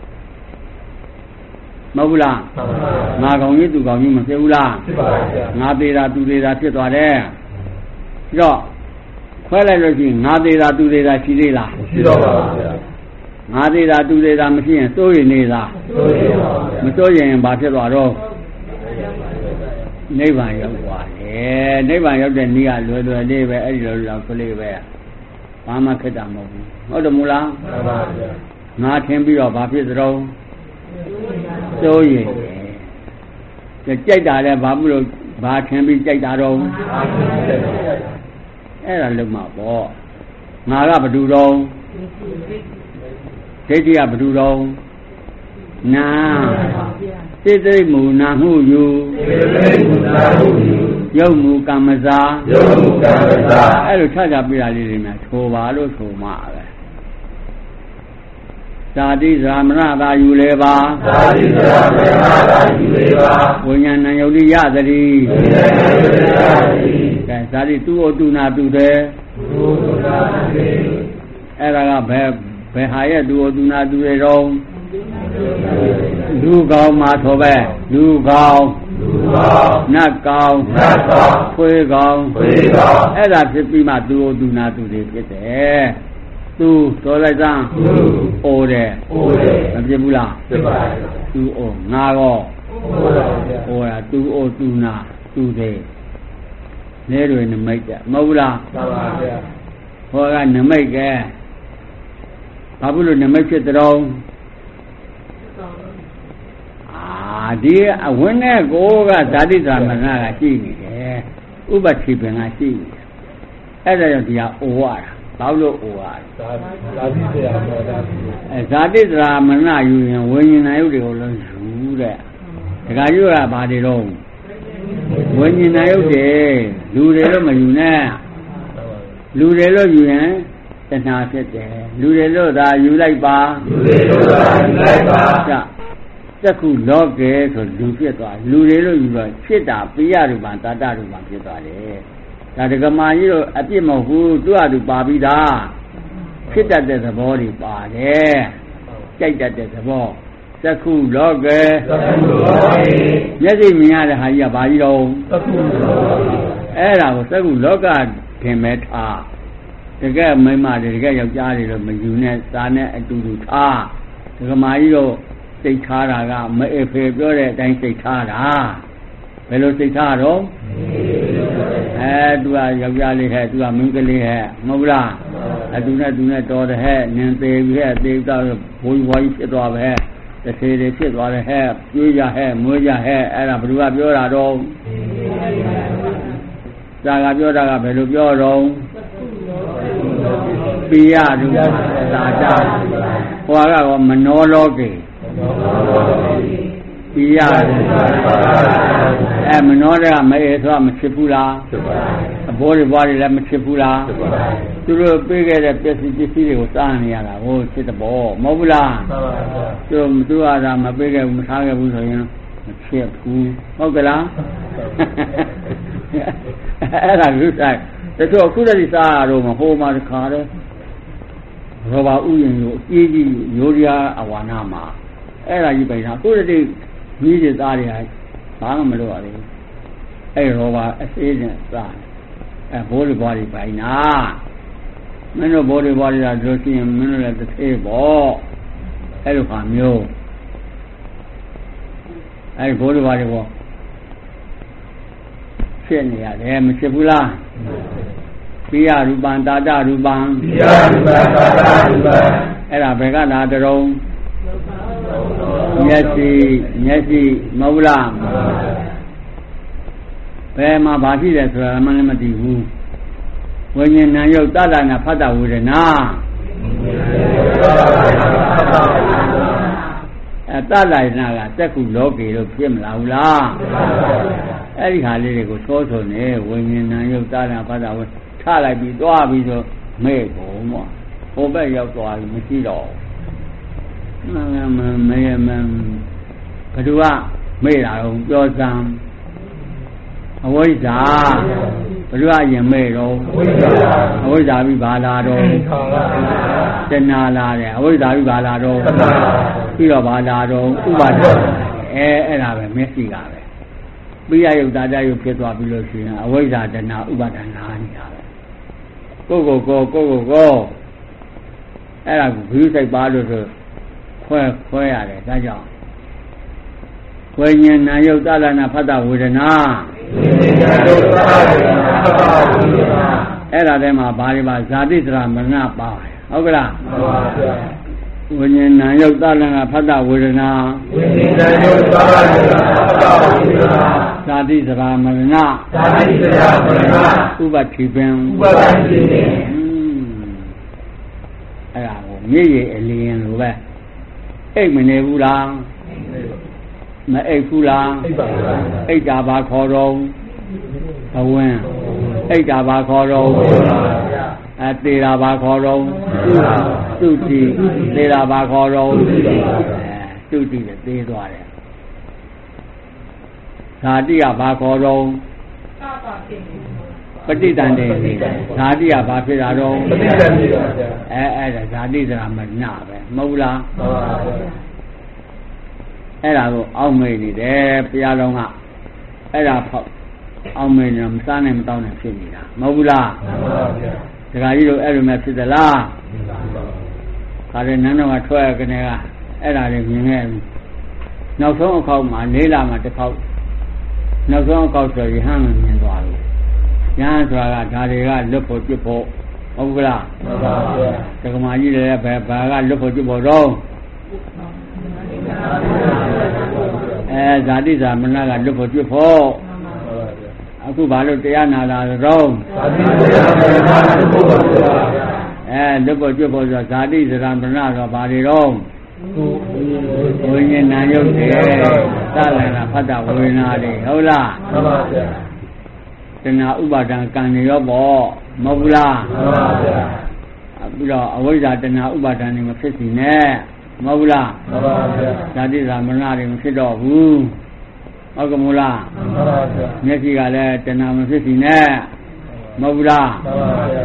မဟုတ်ဘူးလားငါကောင်ကြီးသူကောင်ကြီးမဖြစ်ဘူးလားဖြစ်ပါဗျာငါသေးတာသူသေးတာဖြစ်သွားတယ်ပြီးတော့ခွဲလိုက်လို့ရှိငါသေးတာသူသေးတာရှိသေးလားရှိတော့ပါဗျာငါသေးတာသူသေးတာမရှိရင်စိုးရင်နေလားစိုးရင်ပါဗျာမစိုးရင်ဘာဖြစ်သွားတော့နိဗ္ဗာန်ရောက်သွားတယ်နိဗ္ဗာန်ရောက်တဲ့နည်းကလွယ်လေးပဲအဲ့ဒီလိုလောက်ကလေးပဲဘာမှခက်တာမဟုတ်ဘူးဟုတ်တယ်မလားမှန်ပါဗျာငါထင်ပြီးတော့ဘာဖြစ်သလဲစိုးရင်ကြိုက်တာလဲဘာမလို့ဘာထင်ပြီးကြိုက်တာတော့အဲ့ဒါလုံးမှာပေါ့ငါကဘယ်သူတော့ဒိဋ္ဌိကဘယ်သူတော့နာစိတ်သိမူနာမှုယူရုပ်မူကမ္မဇာအဲ့လိုခြားပြတာလေးတွေများထိုပါလို့ဆိုမှပဲဇာတိဇာမရသာယူလေပါဇာတိဇာမရသာယူလေပါဝိညာဏယုတ်တိယသတိဝိညာဏယုတ်တိယသတိကဲဇာတိသူ့ဩသူနာသူတယ်သူ့ဩသူနာသူတယ်အဲ့ဒါကဘယ်ဟာရဲ့သူ့ဩသူနာသူတွေတော့လူကောင်းမှာဆိုပဲလူကောင်းနတ်ကောင်းခွေးကောင်းအဲ့ဒါဖြစ်ပြီးမှသူ့ဩသူနာသူတွေဖြစ်တယ်သူတော်လိုက်စမ်းအိုတယ်မဖြစ်ဘူးလားဖြစ်ပါဘူးသူအိုငါကောအိုတာသူအိုသူနာသူတယ်လဲတွေနမိတ်ကြမဟုတ်ဘူးလားမှန်ပါဗျာဟောကနမိတ်ကဲဘာဖြစ်လို့နမိတ်ဖြစ်တော့ဒီအဝင်းနဲ့ကိုကဇာတိသမဏကရှိနေတယ်ဥပတိပင်ကရှိနေတယ်အဲ့ဒါကြောင့်ဒီဟာအိုရတာဘာလို့အိုရတာဇာတိတရားမောတာဇာတိသမဏယူရင်ဝိညာဉ်နာယုတ်တွေကိုလုံးယူတဲ့ဒကာယူကဘာတွေတော့ဝိညာဉ်နာယုတ်တွေလူတွေတော့မယူနဲ့လူတွေလို့ယူရင်တဏှာဖြစ်တယ်လူတွေလို့သာယူလိုက်ပါလူတွေလို့သာယူလိုက်ပါသက္ခုလောကေဆိုလူဖြစ်သွားလူတွေလို့ယူတော့ဖြစ်တာပိယရူပံတတရူပံဖြစ်သွားတယ်ဒါဒကမာကြီးတို့အပြစ်မဟုတ်ဘူးသူ့အတူပါပြီးသားဖြစ်တတ်တဲ့သဘောတွေပါတယ်ကြိုက်တတ်တဲ့သဘောစခုလောကေမျက်စိမြင်ရတဲ့ဟာကြီးကဘာကြီးတော့အဲ့ဒါကိုသက္ခုလောကခင်မဲ့ထားတကယ်မိန်းမတွေတကယ်ယောက်ျားတွေတော့မယူနဲ့စားနဲ့အတူတူထားဒကမာကြီးတော့စိတ်ထားတာကမအေဖေပြောတဲ့အတိုင်းစိတ်ထားတာဘယ်လိုစိတ်ထားတော့သူကယောက်ျားလေးဟဲ့သူကမင်းကလေးဟဲ့မဟုတ်လားသူနဲ့တော်တယ်ဟဲ့နင်သေးပြီဟဲ့သေတော့ဘိုးဘွားကြီးဖြစ်သွားပဲတစ်သေးသေးဖြစ်သွားတယ်ဟဲ့ကျွေးကြဟဲ့မွေးကြဟဲ့အဲ့ဒါဘယ်သူကပြောတာတော့သာကပြောတာကဘယ်လိုပြောတော့ပိယရူသာတာဟောကတော့မနောလောကေပိယမနောတဲ့ကမအေဆိုမဖြစ်ဘူးလားအဘောတွေဘွားတွေလည်းမဖြစ်ဘူးလားသူတို့ပြေးခဲ့တဲ့ပစ္စည်းတွေကိုစားနေရတာဟိုဖြစ်တဲ့ဘောမဟုတ်ဘူးလားသူကဒါမပြေးခဲ့ဘူးမထားခဲ့ဘူးဆိုရင်မဖြစ်ဘူးဟုတ်ကလားအဲ့ဒါလူဆိုင်တချို့အခုတည်းစားရတော့မဟိုမှာတခါတည်းရောဘာဥယျာဉ်ကိုအကြီးကြီးရိုးရီးယားအဝါနာမှာအဲ့ဒါကြီးပိုင်တာအခုတည်းကြီးတွေသားတွေဘာမှမလုပ်ရဘူးအဲ့ရောဘာအသေးနဲ့စားဘိုးတွေဘွားတွေပိုင်နာမင်းတို့ဘိုးတွေဘွားတွေကဆိုရှင်မင်းတို့လည်းတစ်သေးပေါ့အဲ့လိုဟာမျိုးအဲ့ဘိုးတွေဘွားတွေပေါ့ဖြစ်နေရတယ်မဖြစ်ဘူးလားပိယရူပံတာတရူပံအဲ့ဒါဘယ်ကလာတုံးမျက်စိမဟုတ်လားဘယ်မှာဘာရှိတယ်ဆိုတာမှလည်းမသိဘူးဝိညာဉ်နာယုတ်တတနာဖတ်တာဝေဒနာတတနာကသက္ခုလောကေလို့ဖြစ်မလားဘူးလားအဲ့ဒီဟာလေးတွေကိုသောဆိုနေဝိညာဉ်နာယုတ်တတနာဖတ်တာဝေထလိုက်ပြီးသွားပြီးဆိုမဲ့ကုန်မောဟိုဘက်ရောက်သွားပြီမရှိတော့မဘသူကမေ့တာတော့ပြောစမ်းအဝိဇ္ဇာဘသူကရင်မေ့တော့အဝိဇ္ဇာပြီးဘာလာတော့တဏှာလာတယ်အဝိဇ္ဇာပြီးဘာလာတော့ပြီးတော့ဘာလာတော့ဥပါဒအဲ့ဒါပဲမျက်စိကပဲပိယယုတ်တာတယုတ်ဖြစ်သွားပြီးလို့ရှိရင်အဝိဇ္ဇာတဏှာဥပါဒနာနေတာပဲကိုယ့်အဲ့ဒါကိုဘုစိတ်ပါလို့ဆိုခွဲရတယ်ဒါကြောင့်ဝိညာဉ်နာယုတ်တလနာဖတ်တာဝေဒနာအဲ့ဒါထဲမှာဘာတွေပါဇာတိတရာမရဏပါဟုတ်ကလားမှန်ပါဗျာဝိညာဉ်နာယုတ်တလနာဖတ်တာဝေဒနာဇာတိတရာမရဏဥပတိပင်အဲ့ဒါကိုမြေရည်အလင်းလိုပဲအိတ်မနေဘူးလားမအိတ်ဘူးလားအိတ်တာဘာခေါ်တော့ဘဝင်းအိတ်တာဘာခေါ်တော့သေတာဘာခေါ်တော့သုတိသေတာဘာခေါ်တော့သုတိနဲ့သေသွားတယ်ဓာတိကဘာခေါ်တော့ပဋိတန်တေဓာတိကဘာဖြစ်တာတော့ပဋိတန်တေအဲ့ဒါဓာတိဆိုတာမနာပဲမဟုတ်လားမှန်ပါဗျာအဲ့ဒါကိုအောက်မေ့နေတယ်ဘုရားတော်ကအဲ့ဒါအောက်မေ့နေမစားနိုင်မတောင်းနိုင်ဖြစ်နေတာမဟုတ်ဘူးလားမှန်ပါဗျာဒကာကြီးတို့အဲ့လိုမျိုးဖြစ်သလားမှန်ပါဗျာခါတဲ့နန်းတော်ကထွက်ရကနေကအဲ့ဒါတွေမြင်ခဲ့ပြီနောက်ဆုံးအခေါက်မှာ၄လမှာတစ်ခေါက်နောက်ဆုံးအခေါက်ဆိုရင်ဟမ်းမြင်သွားပြီရဟန်းဆိုတာကဒါတွေကလွတ်ဖို့ပြစ်ဖို့ဟုတ်ကလားမှန်ပါဗျာဒကမာကြီးလည်းဘာကလွတ်ဖို့ပြစ်ဖို့တော့ဇာတိဇာမနကလွတ်ဖို့ပြစ်ဖို့အခုဘာလို့တရားနာလာတော့ဇာတိဇာမနလွတ်ဖို့လွတ်ဖို့ပြစ်ဖို့ဆိုဇာတိဇာမနဆိုဘာတွေတော့ဝိညာဉ်နာယုတ်တယ်သလနာဖတ်တာဝေဒနာတွေဟုတ်လားမှန်ပါဗျာတဏှာဥပါဒံကံတွေရောပေါ့မဟုတ်ဘူးလားမှန်ပါဗျာပြီးတော့အဝိဇ္ဇာတဏှာဥပါဒံတွေမဖြစ်စီနဲ့မဟုတ်ဘူးလားမှန်ပါဗျာဇာတိဇာမရဏတွေမဖြစ်တော့ဘူးဟုတ်ကမို့လားမှန်ပါဗျာမျက်စိကလည်းတဏှာမဖြစ်စီနဲ့မဟုတ်ဘူးလားမှန်ပါဗျာ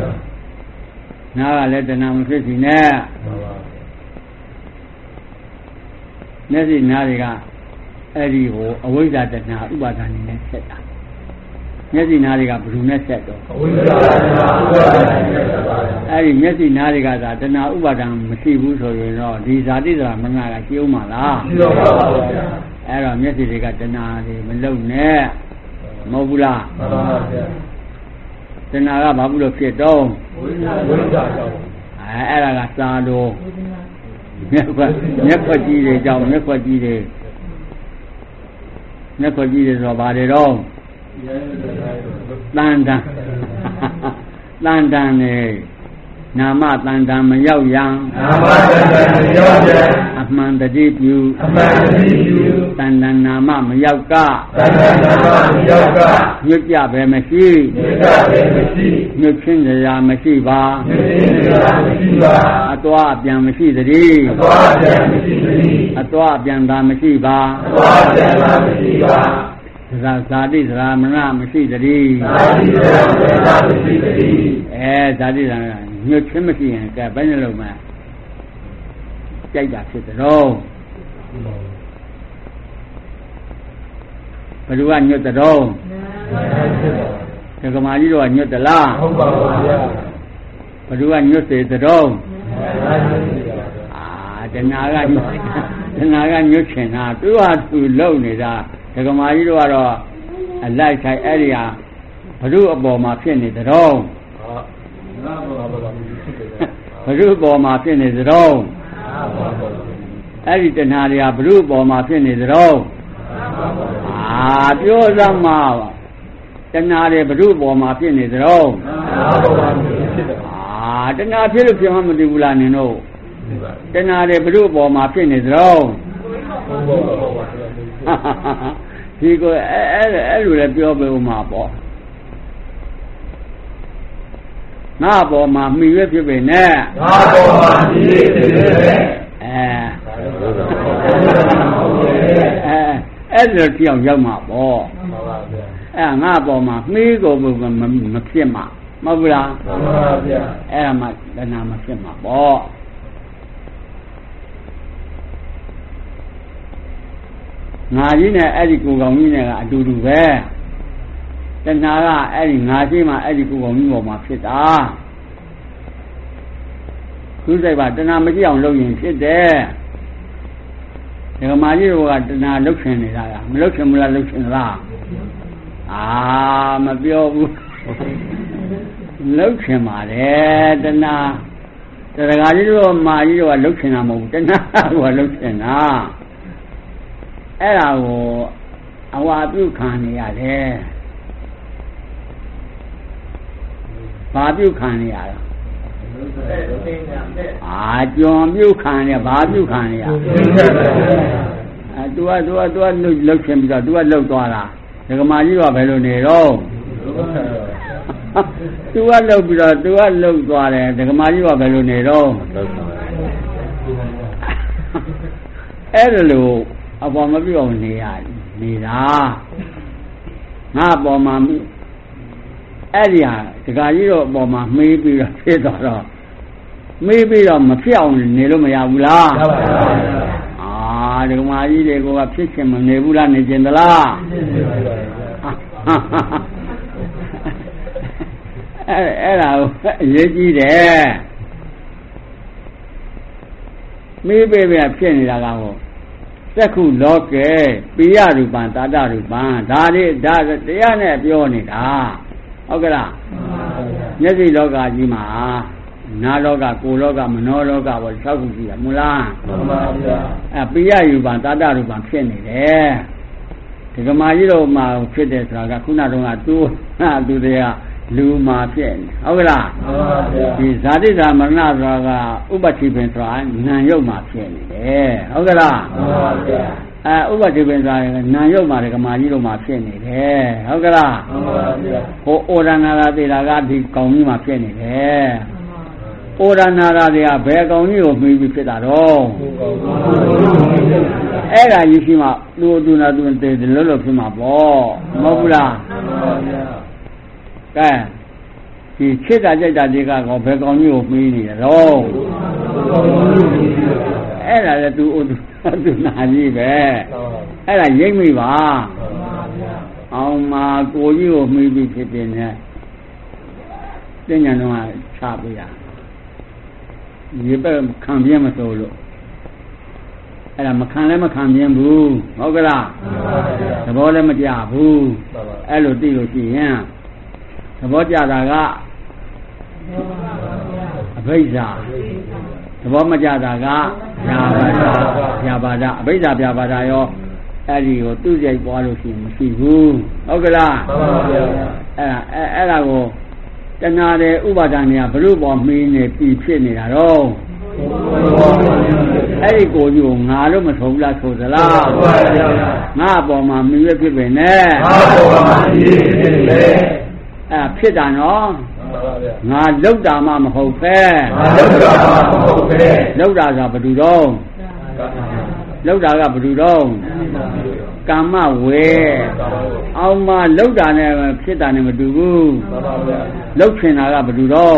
နားကလည်းတဏှာမဖြစ်စီနဲ့မှန်ပါမျက်စိနားတွေကအဲ့ဒီဟိုအဝိဇ္ဇာတဏှာဥပါဒဏ်နဲ့ဆက်တာမျက်စိနားတွေကဘယ်လိုနဲ့ဆက်တော့အဝိဇ္ဇာတဏှာဥပါဒဏ်နဲ့ဆက်ပါအဲ့ဒီမျက်စိနားတွေကသာတဏှာဥပါဒဏ်မရှိဘူးဆိုရင်တော့ဒီဇာတိဇာမနာကရှိအောင်မလားရှိတော့ပါဗျာအဲ့တော့မျက်စိတွေကတဏှာတွေမလုံနဲ့မဟုတ်ဘူးလားမှန်ပါဗျာတဏှာကဘာလို့ဖြစ်တော့ဝိဇ္ဇာကြောင့်အဲ့ဒါကစာလို့မျက်ခွက်ကြီးတွေကြောင့်မျက်ခွက်ကြီးတွေဆိုတော့ဘာတွေတော့တန်တန်နေနာမတန်တန်မရောက်ရန်နာမတန်တန်မရောက်ရန်အမှန်တတိပြုတန်တန်နာမမရောက်ကညွတ်ကြပဲမရှိညွတ်ချင်းကြရာမရှိပါအသွားအပြန်မရှိသတည်းအသွားအပြန်သာမရှိပါဇာတိဇရာမရမရှိတည်းဇာတိဇရာညွတ်ချင်းမရှိရင်ကဲဘယ်နှလုံးမှကြိုက်တာဖြစ်တော့ဘယ်သူကညွတ်တော့ဒကမာကြီးတို့ကညွတ်သလားဟုတ်ပါဘူးဗျာဘယ်သူကညွတ်စေတော့တဏှာကညွတ်ချင်တာသူကသူလုံနေတာဒကမာကြီးတို့ကတော့အလိုက်ဆိုင်အဲ့ဒီဟာဘုရုအပေါ်မှာဖြစ်နေတော့ဘုရုအပေါ်မှာဖြစ်နေတော့အဲ့ဒီတဏှာတွေကဘုရုအပေါ်မှာဖြစ်နေတော့ပြောစမ်းမှာတဏှာတွေဘုရုအပေါ်မှာဖြစ်နေတော့တဏှာဖြစ်လို့ဖြစ်မှမသိဘူးလားနင်တို့တဏှာတွေဘုရုအပေါ်မှာဖြစ်နေတော့ဒီကိုအဲ့လိုလည်းပြောပေးဦးမှာပေါ့ငါပေါ်မှာမှီရွက်ဖြစ်ပေနဲ့ငါပေါ်မှာမှီရွက်ဖြစ်ပေနဲ့အဲ့လိုကြောင်ရောက်မှာပေါ့အဲ့ငါပေါ်မှာမှီကိုမဖြစ်မှာမဟုတ်ဘူးလားမှန်ပါဗျာအဲ့ဒါမှတဏှာမဖြစ်မှာပေါ့ငါကြီးနဲ့အဲ့ဒီကိုကောင်ကြီးနဲ့ကအတူတူပဲတဏှာကအဲ့ဒီငါရှိမှအဲ့ဒီကိုကောင်ကြီးပေါ်မှာဖြစ်တာသူစိတ်ပါတဏှာမရှိအောင်လုပ်ရင်ဖြစ်တယ်ဒကမာကြီးတို့ကတဏှာလုပ်ရှင်နေတာကမလုပ်ရှင်ဘူးလားလုပ်ရှင်လားမပြောဘူးလုပ်ရှင်ပါတယ်တဏှာဒကာကြီးတို့မာကြီးတို့ကလုပ်ရှင်တာမဟုတ်ဘူးတဏှာကလုပ်ရှင်တာအဲ့ဒါကိုအဝါပြုခံနေရတယ်ဘာပြုခံနေရတာကြွန်ပြုခံနေဘာပြုခံနေရသူကလှုပ်ရှင်ပြီးတော့သူကလှုပ်သွားတာဒကမာကြီးကဘယ်လိုနေတော့သူကလှုပ်ပြီးတော့သူကလှုပ်သွားတယ်ဒကမာကြီးကဘယ်လိုနေတော့အဲ့ဒါလို့အပေါ်မပြုအောင်နေတာငါအပေါ်မှာအဲ့ဒီဟာဒကာကြီးတို့အပေါ်မှာမေးပြီးတော့ဖြစ်သွားတော့မေးပြီးတော့မဖြစ်အောင်နေလို့မရဘူးလားရပါဘူးဒကမာကြီးတွေကဖြစ်ချင်မနေဘူးလားနေချင်သလားအဲ့ဒါအရေးကြီးတယ်မေးပြီးဖြစ်နေတာကဟောသက္ခုလောကေပိယရူပံတာတရူပံဒါတရားနဲ့ပြောနေတာဟုတ်ကလားမျက်စိလောကကြီးမှာနာလောကကိုယ်လောကမနောလောကပေါ့၆ခုရှိတာမလားမှန်ပါဗျာပိယရူပံတာတရူပံဖြစ်နေတယ်ဒီကမာကြီးတို့မှာဖြစ်တယ်ဆိုတာကခုနတုန်းကသူတွေကလူမှာဖြစ်နေဟုတ်ကလားမှန်ပါဗျာဒီဇာတိဇာမရဏဆိုတာကဥပတိပင်ဆိုတာနာယုတ်မှာဖြစ်နေတယ်ဟုတ်ကလားမှန်ပါဗျာဥပတိပင်ဆိုတာနာယုတ်မှာဒီကမာကြီးတို့မှာဖြစ်နေတယ်ဟုတ်ကလားမှန်ပါဗျာဟိုဩရဏရာသေတာကဒီကောင်ကြီးမှာဖြစ်နေတယ်ဩရဏရာတွေကဘယ်ကောင်ကြီးကိုမှီပြီးဖြစ်တာတော့အဲ့ဒါကြီးရှိမှသူနာသူတည်တယ်လို့ဖြစ်မှာပေါ့မဟုတ်ဘူးလားမှန်ပါဗျာကဲဒီချစ်တာကြိုက်တာတွေကဘယ်ကောင်ကြီးကိုမှီးနေတယ်တော့အဲ့ဒါလည်းသူနာကြီးပဲအဲ့ဒါရိပ်မိပါအောင်မှာကိုကြီးကိုမှီပြီးဖြစ်ပြနေသိညာတော့ချပေးရရေပဲခံပြင်းမစိုးလို့အဲ့ဒါမခံလည်းမခံပြင်းဘူးဟုတ်ကလားသဘောလည်းမကျဘူးအဲ့လိုသိလို့ရှိရင်သဘောကျတာကအဘိဓါသဘောမကျတာကဗျာပါဒအဘိဓါဗျာပါဒရောအဲ့ဒီကိုသူ့ရိုက်ပွားလို့ရှိရင်မရှိဘူးဟုတ်ကလားအဲ့ဒါကိုတဏှာတဲ့ဥပါဒဏ်တွေကဘလို့ပေါ်မင်းနေပြီးဖြစ်နေတာတော့အဲ့ဒီကိုကြီးကိုငါလို့မထုံးလားဆိုသလားငါအပေါ်မှာမင်းရဖြစ်ပဲနဲ့ငါအပေါ်မှာမင်းဖြစ်ပဲအဲ့ဖြစ်တာနော်ငါလောက်တာမှမဟုတ်ပဲလောက်တာကဘယ်သူတော့လောက်တာကဘယ်သူတော့ကာမဝေအောင်မလောက်တာနဲ့ဖြစ်တာနဲ့မတူဘူးလောက်ချင်တာကဘယ်သူတော့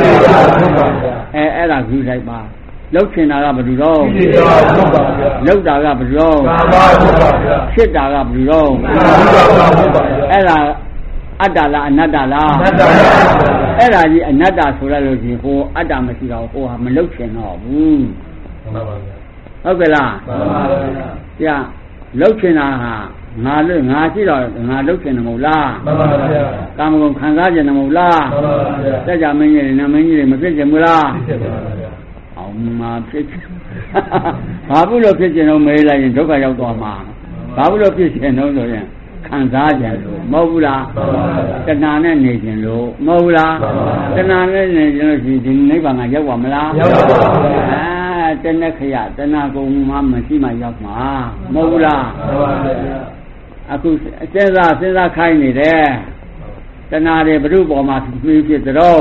အဲ့ဒါယူလိုက်ပါလောက်ချင်တာကဘယ်သူတော့လောက်တာကဘယ်သူတော့ဖြစ်တာကဘယ်သူတော့အဲ့ဒါအတ္တလားအနတ္တလားအဲ့ဒါကြီးအနတ္တဆိုရလို့ရှိရင်ဟိုအတ္တမရှိတော့ဟိုဟာမလုတ်ချင်တော့ဘူးဟုတ်ကဲ့လားပြလုတ်ချင်တာဟာငါလို့ငါရှိတော့ငါလုတ်ချင်တယ်မဟုတ်လားကာမဂုဏ်ခံစားချင်တယ်မဟုတ်လားတက်ကြမင်းကြီးတွေနဲ့မင်းကြီးတွေမဖြစ်ချင်ဘူးလားအောင်မှာဖြစ်ဘာဘူးလို့ဖြစ်ချင်တော့မေးလိုက်ရင်ဒုက္ခရောက်သွားမှာဘာဘူးလို့ဖြစ်ချင်တော့ဆိုရင်ခံစားကြလို့မဟုတ်ဘူးလားတဏှာနဲ့နေခြင်းလို့မဟုတ်ဘူးလားတဏှာနဲ့နေခြင်းလို့ရှိရင်ဒီနိဗ္ဗာန်ကရောက်ပါမလားရောက်ပါဘူးတဏှခရတဏှာကုံမှမရှိမှရောက်မှာမဟုတ်ဘူးလားအခုစဉ်းစားခိုင်းနေတယ်တဏှာတွေဘုရုပေါ်မှာဖြည်းဖြစ်တော့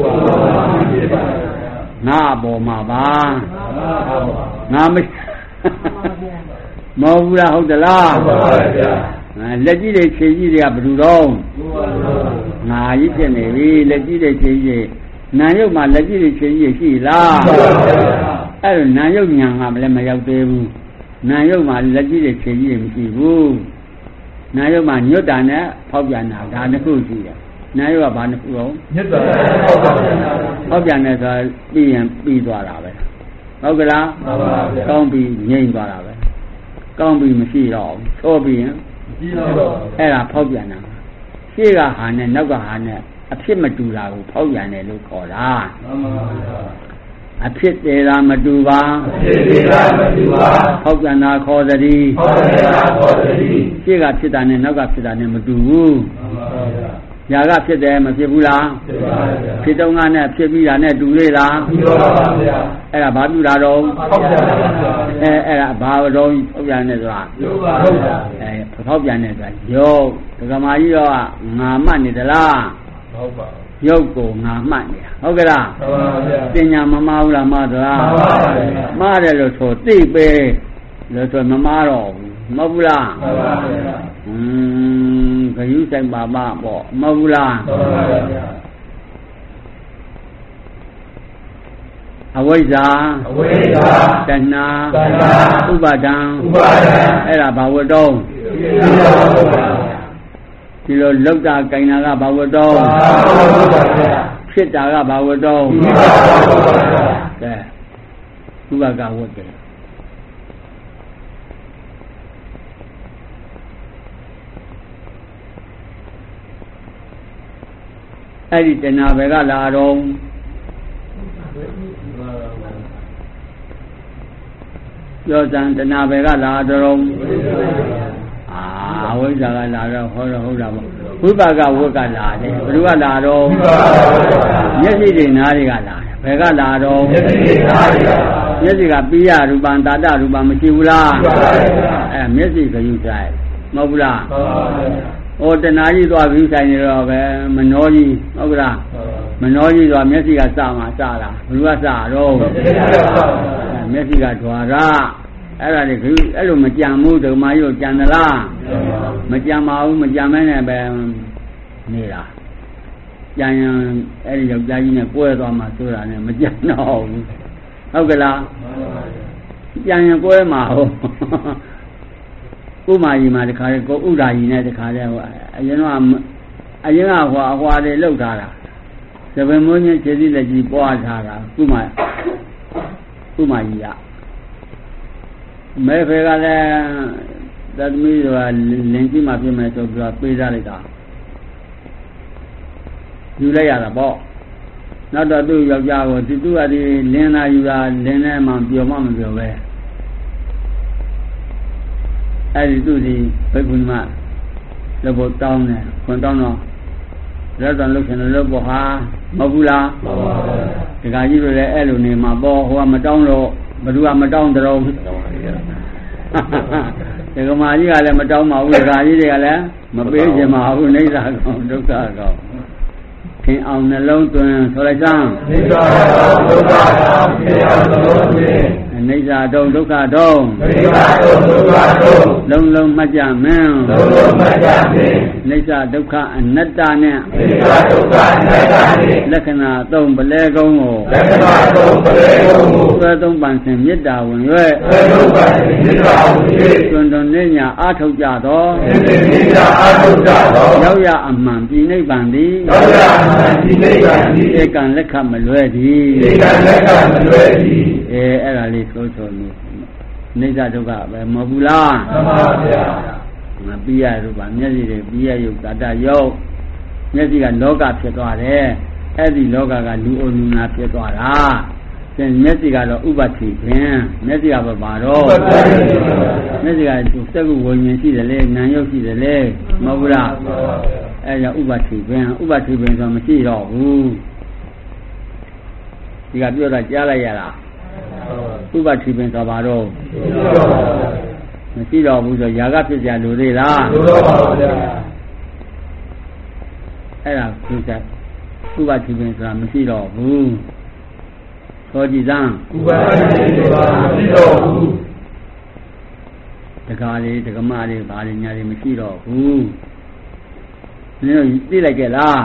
ငါအပေါ်မှာပါငါမဟုတ်ဘူးလားဟုတ်သလားလက်ကြီးတွေခြေကြီးတွေကဘယ်သူတော့ငါကြီးဖြစ်နေပြီလက်ကြီးတွေခြေကြီးနာယုတ်မှာလက်ကြီးတွေခြေကြီးရှိလားအဲ့လိုနာယုတ်ညာကလည်းမရောက်သေးဘူးနာယုတ်မှာလက်ကြီးတွေခြေကြီးမရှိဘူးနာယုတ်မှာညွတ်တာနဲ့ဖောက်ပြန်တာဒါနှစ်ခုရှိတယ်နာယုတ်ကဘာနှစ်ခုတော့ညွတ်တာဖောက်ပြန်တယ်ဆိုပြီးရင်ပြီးသွားတာပဲဟုတ်ကလားကောင်းပြီးငြိမ့်သွားတာပဲကောင်းပြီးမရှိတော့ဘူးသို့ပြီးရင်အဲ့ဒါဖောက်ပြန်တာရှေ့ကဟာနဲ့နောက်ကဟာနဲ့အဖြစ်မတူတာကိုဖောက်ပြန်တယ်လို့ခေါ်တာအဖြစ်သေးတာမတူပါဖောက်ပြန်တာခေါ်သည်ရှေ့ကဖြစ်တာနဲ့နောက်ကဖြစ်တာနဲ့မတူဘူးຢာကဖြစ်တယ်မဖြစ်ဘူးလားဖြစ်တော့ကနဲ့ဖြစ်ပြီးတာနဲ့တူသေးလားအဲ့ဒါဘာတူတာတော့အဲ့ဒါဘာတော့ဖောက်ပြန်နေဆိုတာဖောက်ပြန်နေဆိုတာယုတ်ဒကမာကြီးတော့ငါမှတ်နေသလားဟုတ်ပါယုတ်ကိုငါမှတ်နေတာဟုတ်ကဲ့လားပညာမမှားဘူးလားမှားသလားမှားတယ်လို့ဆိုသိပဲလို့ဆိုမမှားတော့ဘူးမဟုတ်ဘူးလားမှန်ပါဗျာခရုဆိုင်ပါမပေါ့မဟုတ်ဘူးလားအဝိဇ္ဇာတဏှာဥပါဒံအဲ့ဒါဘာဝတ္တုံးဒီလိုလောက်တာကင်တာကဘာဝတ္တုံးဖြစ်တာကဘာဝတ္တုံးကဲဥပါကဝတ္တေအဲ့ဒီတဏှာဘယ်ကလာတော့ပြောစံတဏှာဘယ်ကလာတော့ဝိဇ္ဇာကလာတော့ဟုတ်တာပေါ့ဝိပါကဝတ်ကလာတယ်ဘယ်သူကလာတော့မျက်စိတွေနားတွေကလာတယ်ဘယ်ကလာတော့မျက်စိတွေနားတွေကမျက်စိကပိယရူပံတာတရူပံမရှိဘူးလားမျက်စိခရုဆိုင်မဟုတ်ဘူးလားဟိုတဏှာကြီးသွားပြီးဆိုင်နေတော့ပဲမနှောကြီးဟုတ်ကလားမနှောကြီးသွားမျက်စိကစမှာစတာဘယ်သူကစတော့မျက်စိကဓွာရအဲ့ဒါတွေအဲ့လိုမကြံဘူးဓမ္မကြီးကိုကြံသလားမကြံပါဘူးမကြံမဲနဲ့ပဲနေတာကြံရင်အဲ့ဒီယောက်ျားကြီးနဲ့ကွဲသွားမှဆိုတာနဲ့မကြံတော့ဘူးဟုတ်ကလားပြန်ရင်ကိုယ်မှာဟိုဥမာကြီးမှာတခါလေကိုဥဒ္ဒါကြီးနဲ့တခါလေဟိုအရင်ကဟိုအဟွာတွေလောက်ထားတာသပင်မွန်းချင်းခြေစည်းလက်ကြီးပွားထားတာဥမာကြီးကမဲဖေကလည်းသတ္တမီးဆိုတာလင်ကြီးမှပြင်မယ်ဆိုပြီးတော့ပေးထားလိုက်တာယူလိုက်ရတာပေါ့နောက်တော့သူ့ယောက်ျားကိုသူကဒီလင်းလာယူတာလင်းထဲမှာပျော်မှမပျော်ပဲအဲ့ဒီသူဒီဘိက္ခုနီမလည်းဘောတောင်းတယ်ခွန်တောင်းတော့လက်တော်လုပ်ရှင်လို့ဘောဟာမဟုတ်ဘူးလားမှန်ပါဗျာဒီကကြီးတို့လည်းအဲ့လိုနေမှာပေါ့ဟိုကမတောင်းတော့ဘယ်သူကမတောင်းတော့ဒီကမာကြီးကလည်းမတောင်းပါဘူးဒီကကြီးတွေကလည်းမပေးချင်ပါဘူးနိစ္စကောင်ဒုက္ခကောင်ခင်အောင်နှလုံးသွင်းဆိုလိုက်စမ်းနိစ္စဒုက္ခတောင်းခင်အောင်နှလုံးသွင်းနိစ္စတုံဒုက္ခတုံနိစ္စတုံဒုက္ခတုံလုံးလုံးမှတ်ကြမင်းလုံးလုံးမှတ်ကြမင်းနိစ္စဒုက္ခအနတ္တနဲ့နိစ္စဒုက္ခအနတ္တနဲ့လက္ခဏာသုံးပလဲကုန်းကိုလက္ခဏာသုံးပလဲကုန်းကိုသွဲသုံးပန်စဉ်မေတ္တာဝင်၍သွဲသုံးပန်စဉ်မေတ္တာဝင်၍တွင်တွင်နေညာအာထုတ်ကြသောတွင်တွင်နေညာအာထုတ်ကြသောရောက်ရအမှန်ပြည်နိဗ္ဗာန်သည်ရောက်ရအမှန်ပြည်နိဗ္ဗာန်သည်ဧကံလက်ခမလွဲသည်ဧကံလက်ခမလွဲသည်အဲ့ဒါလေးဆိုနေနိစ္စဒုက္ခပဲမဟုတ်ဘူးလားမှန်ပါဗျာမပြီးရလို့ပါမျက်စိတွေပြီးရယုတ်တတယုတ်မျက်စိကလောကဖြစ်သွားတယ်အဲ့ဒီလောကကလူအုံလူနာဖြစ်သွားတာသင်မျက်စိကတော့ဥပတိပင်မျက်စိကဘာတော့မျက်စိကစက္ကုဝိညာဉ်ရှိတယ်လေနာယုတ်ရှိတယ်လေမဟုတ်ဘူးလားအဲ့ဒါဥပတိပင်ဆိုမရှိတော့ဘူးဒီကပြောတာကြားလိုက်ရတာဥပတိပင်ဆိုပါတော့မရှိတော့ဘူးဆိုຢာကဖြစ်ကြလို့သေးလားလို့တော့ပါဗျာအဲ့ဒါသူကဥပတိပင်ဆိုတာမရှိတော့ဘူးသောကြည်စမ်းဥပတိပင်ဆိုတာမရှိတော့ဘူးတကားလေးတကမလေးဘာလေးညာလေးမရှိတော့ဘူးနင်တို့သိလိုက်ကြလား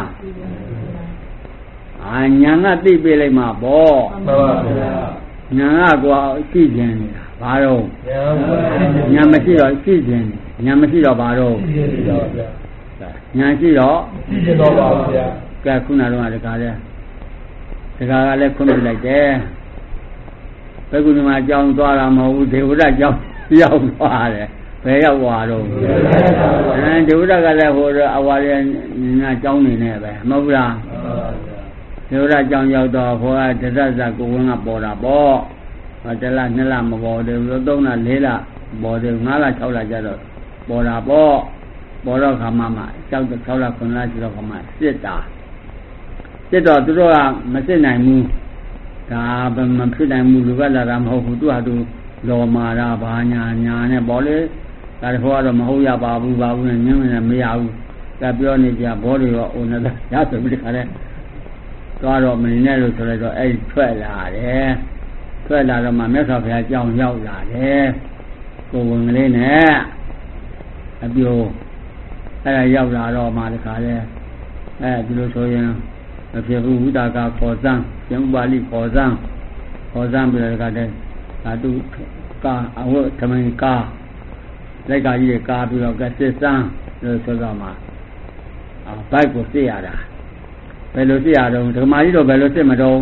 ညာကသိပေးလိုက်မှာပေါ့မှန်ပါဗျာညာကကွာရှိခြင်းနေတာဘာတော့ညာမရှိတော့ရှိခြင်းညာမရှိတော့ဘာတော့ညာရှိတော့ရှိခြင်းတော့ပါဗျာကဲခုနကတော့တကားကလည်းခွင့်ပြုလိုက်တယ်ဘယ်ကုဏမှာကြောင်းသွားတာမဟုတ်ဘူးဒေဝဒကြောင်းရောက်သွားတယ်ဘယ်ရောက်သွားတော့ဒေဝဒကလည်းဟိုအဝါရညာကြောင်းနေနေပဲမဟုတ်ဘူးလားဒေဝဒကြောင်းရောက်တော့ဟိုကတရဇကိုဝင်းကပေါ်တာပေါ့တလ2လမပေါ်တယ်3လ4လပေါ်တယ်5လ6လကျတော့ပေါ်တာပေါ့ပေါ်တော့ခါမှ6လ9လကျတော့ခါမှစစ်တော့သူတို့ကမစစ်နိုင်ဘူးဒါမဖြစ်နိုင်ဘူးလူကလာတာမဟုတ်ဘူးသူကသူလော်မာတာဘာညာနဲ့ပေါ်လေဒါတခေါ်တော့မဟုတ်ရပါဘူးနဲ့ညင်းနေမရဘူးဒါပြောနေကြဘောတွေရောအိုနေတာရဆိုပြီးတခါလဲသွားတော့မနေနဲ့လို့ဆိုတော့အဲ့ထွက်လာတော့မှမြတ်စွာဘုရားကြောင်းရောက်လာတယ်ကိုယ်ဝင်ကလေးနဲ့အပြိုအဲ့ဒါရောက်လာတော့မှတခါလဲဒီလိုဆိုရင်မဖြစ်ဘူးဝိတာကခေါ်စမ်းကျန်ဥပါလိခေါ်စမ်းပြီးတော့တခါတည်းဓာတုကအဝတ်သမင်ကားလက်ကကြီးတွေကားပြီးတော့ကစစ်စမ်းလို့ဆိုတော့မှဘိုက်ကိုစစ်ရတာဘယ်လိုစစ်ရတော့ဓမ္မကြီးတော့ဘယ်လိုစစ်မတော့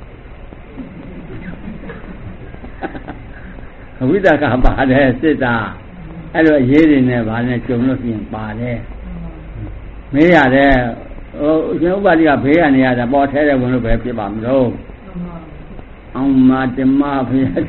အဝိတာကပါတယ်စစ်တာအဲ့လိုအရေးတွေနဲ့ဗာနဲ့ကြုံလို့ပြင်ပါတယ်မေးရတယ်ရှင်ဥပတိကဘေးကနေရတာပေါ်ထဲတယ်ဝင်လို့ပဲဖြစ်ပါမလို့အောင်မတမဖေဟို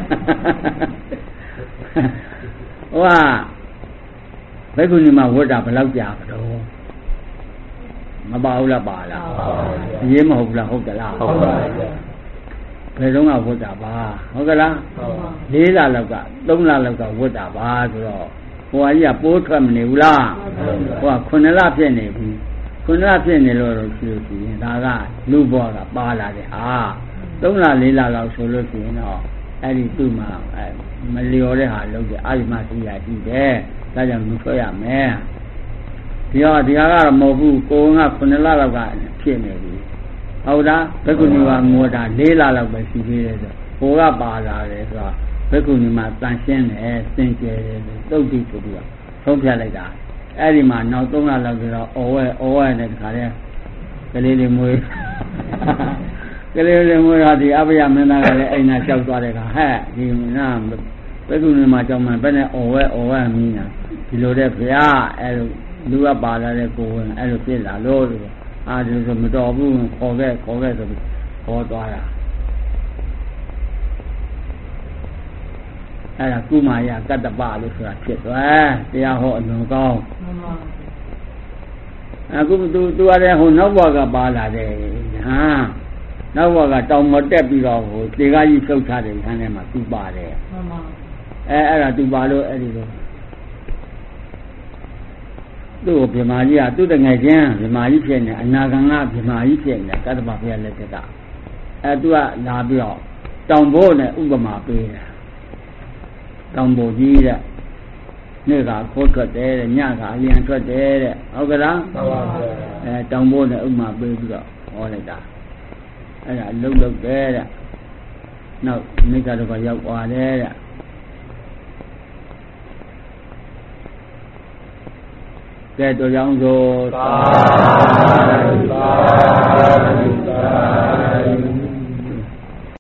ကဘိက္ခုနီမှာဝတ်တာဘယ်လောက်ကြာတော့မပါဘူးလားပါလားအရေးမဟုတ်ဘူးလားဟုတ်ကလားဟုတ်ပါဘူးဘယ်တော့ကဝတ်တာပါဟုတ်ကလား4လလောက်က3လလောက်ကဝတ်တာပါဆိုတော့ဟိုကြီးကပိုးထွက်မနေဘူးလားဟိုက9လဖြစ်နေဘူး9လဖြစ်နေလို့ရှိရင်ဒါကလူဘောကပါလာတယ်ဟာ3လ4လလောက်ဆိုလို့ရှိရင်တော့အဲ့ဒီသူ့မှာမလျော်တဲ့ဟာလုပ်တယ်အာရိမသိရကြည့်တယ်ဒါကြောင့်လူထွက်ရမယ်ဒီဟာကတော့မဟုတ်ဘူးကိုက9လလောက်ကဖြစ်နေပြီဟုတ်လားဘိက္ခုနီကငိုတာ4လလောက်ပဲရှိသေးတယ်ဆိုကိုကပါလာတယ်ဆိုတော့ခုနီမှာတန်ရှင်းတယ်စင်ကြယ်တယ်တုတ်တိဆိုပြီးတော့ဆုံးဖြတ်လိုက်တာအဲ့ဒီမှာနောက်3လလောက်ကျတော့အော်ဝဲနဲ့တခါတည်းကလေးလေးမွေးကလေးလေးမွေးတော့ဒီအဘယမင်းသားကလည်းအိမ်နာလျှောက်သွားတဲ့ခါဟဲ့ဒီနာဘယ်သူနေမှာကြောင်းမှဘယ်နဲ့အော်ဝဲမင်းနာဒီလိုတဲ့ဗျာအဲ့လိုလူကပါလာတဲ့ကိုဝင်အဲ့လိုပြစ်လာလို့ဒီဆိုမတော်ဘူးခေါ်ခဲ့ဆိုပြီးခေါ်သွားတာအဲ့ဒါကုမာယကတ္တပလို့ဆိုတာဖြစ်သွားတရားဟောအလွန်ကောင်းအခုသူရတဲ့ဟိုနောက်ဘဝကပါလာတယ်ဟာနောက်ဘဝကတောင်မတက်ပြီးတော့ဟိုတေကားကြီးဖြုတ်ထားတယ်ခန်းထဲမှာသူပါတယ်အဲ့ဒါသူပါလို့အဲ့ဒီလိုသူ့ကိုဗြဟ္မာကြီးကသူ့တငယ်ချင်းဗြဟ္မာကြီးဖြစ်နေအနာဂံကဗြဟ္မာကြီးဖြစ်နေကတ္တပဘုရားလက်ထက်ကသူကလာပြီးတော့တောင်ဘိုးနဲ့ဥပမာပေးတယ်တောင်ဘိုးကြီးတဲ့နေ့ကခိုးထွက်တယ်တဲ့ညကအလျံထွက်တယ်တဲ့ဟုတ်ကလားမှန်ပါဗျာတောင်ဘိုးနဲ့ဥပမာပေးပြီးတော့ဟောလိုက်တာအဲ့ဒါလှုပ်တယ်တဲ့နောက်မိကတော့ရောက်သွားတယ်တဲ့ကဲတော်ကြောင့်ဆိုသာ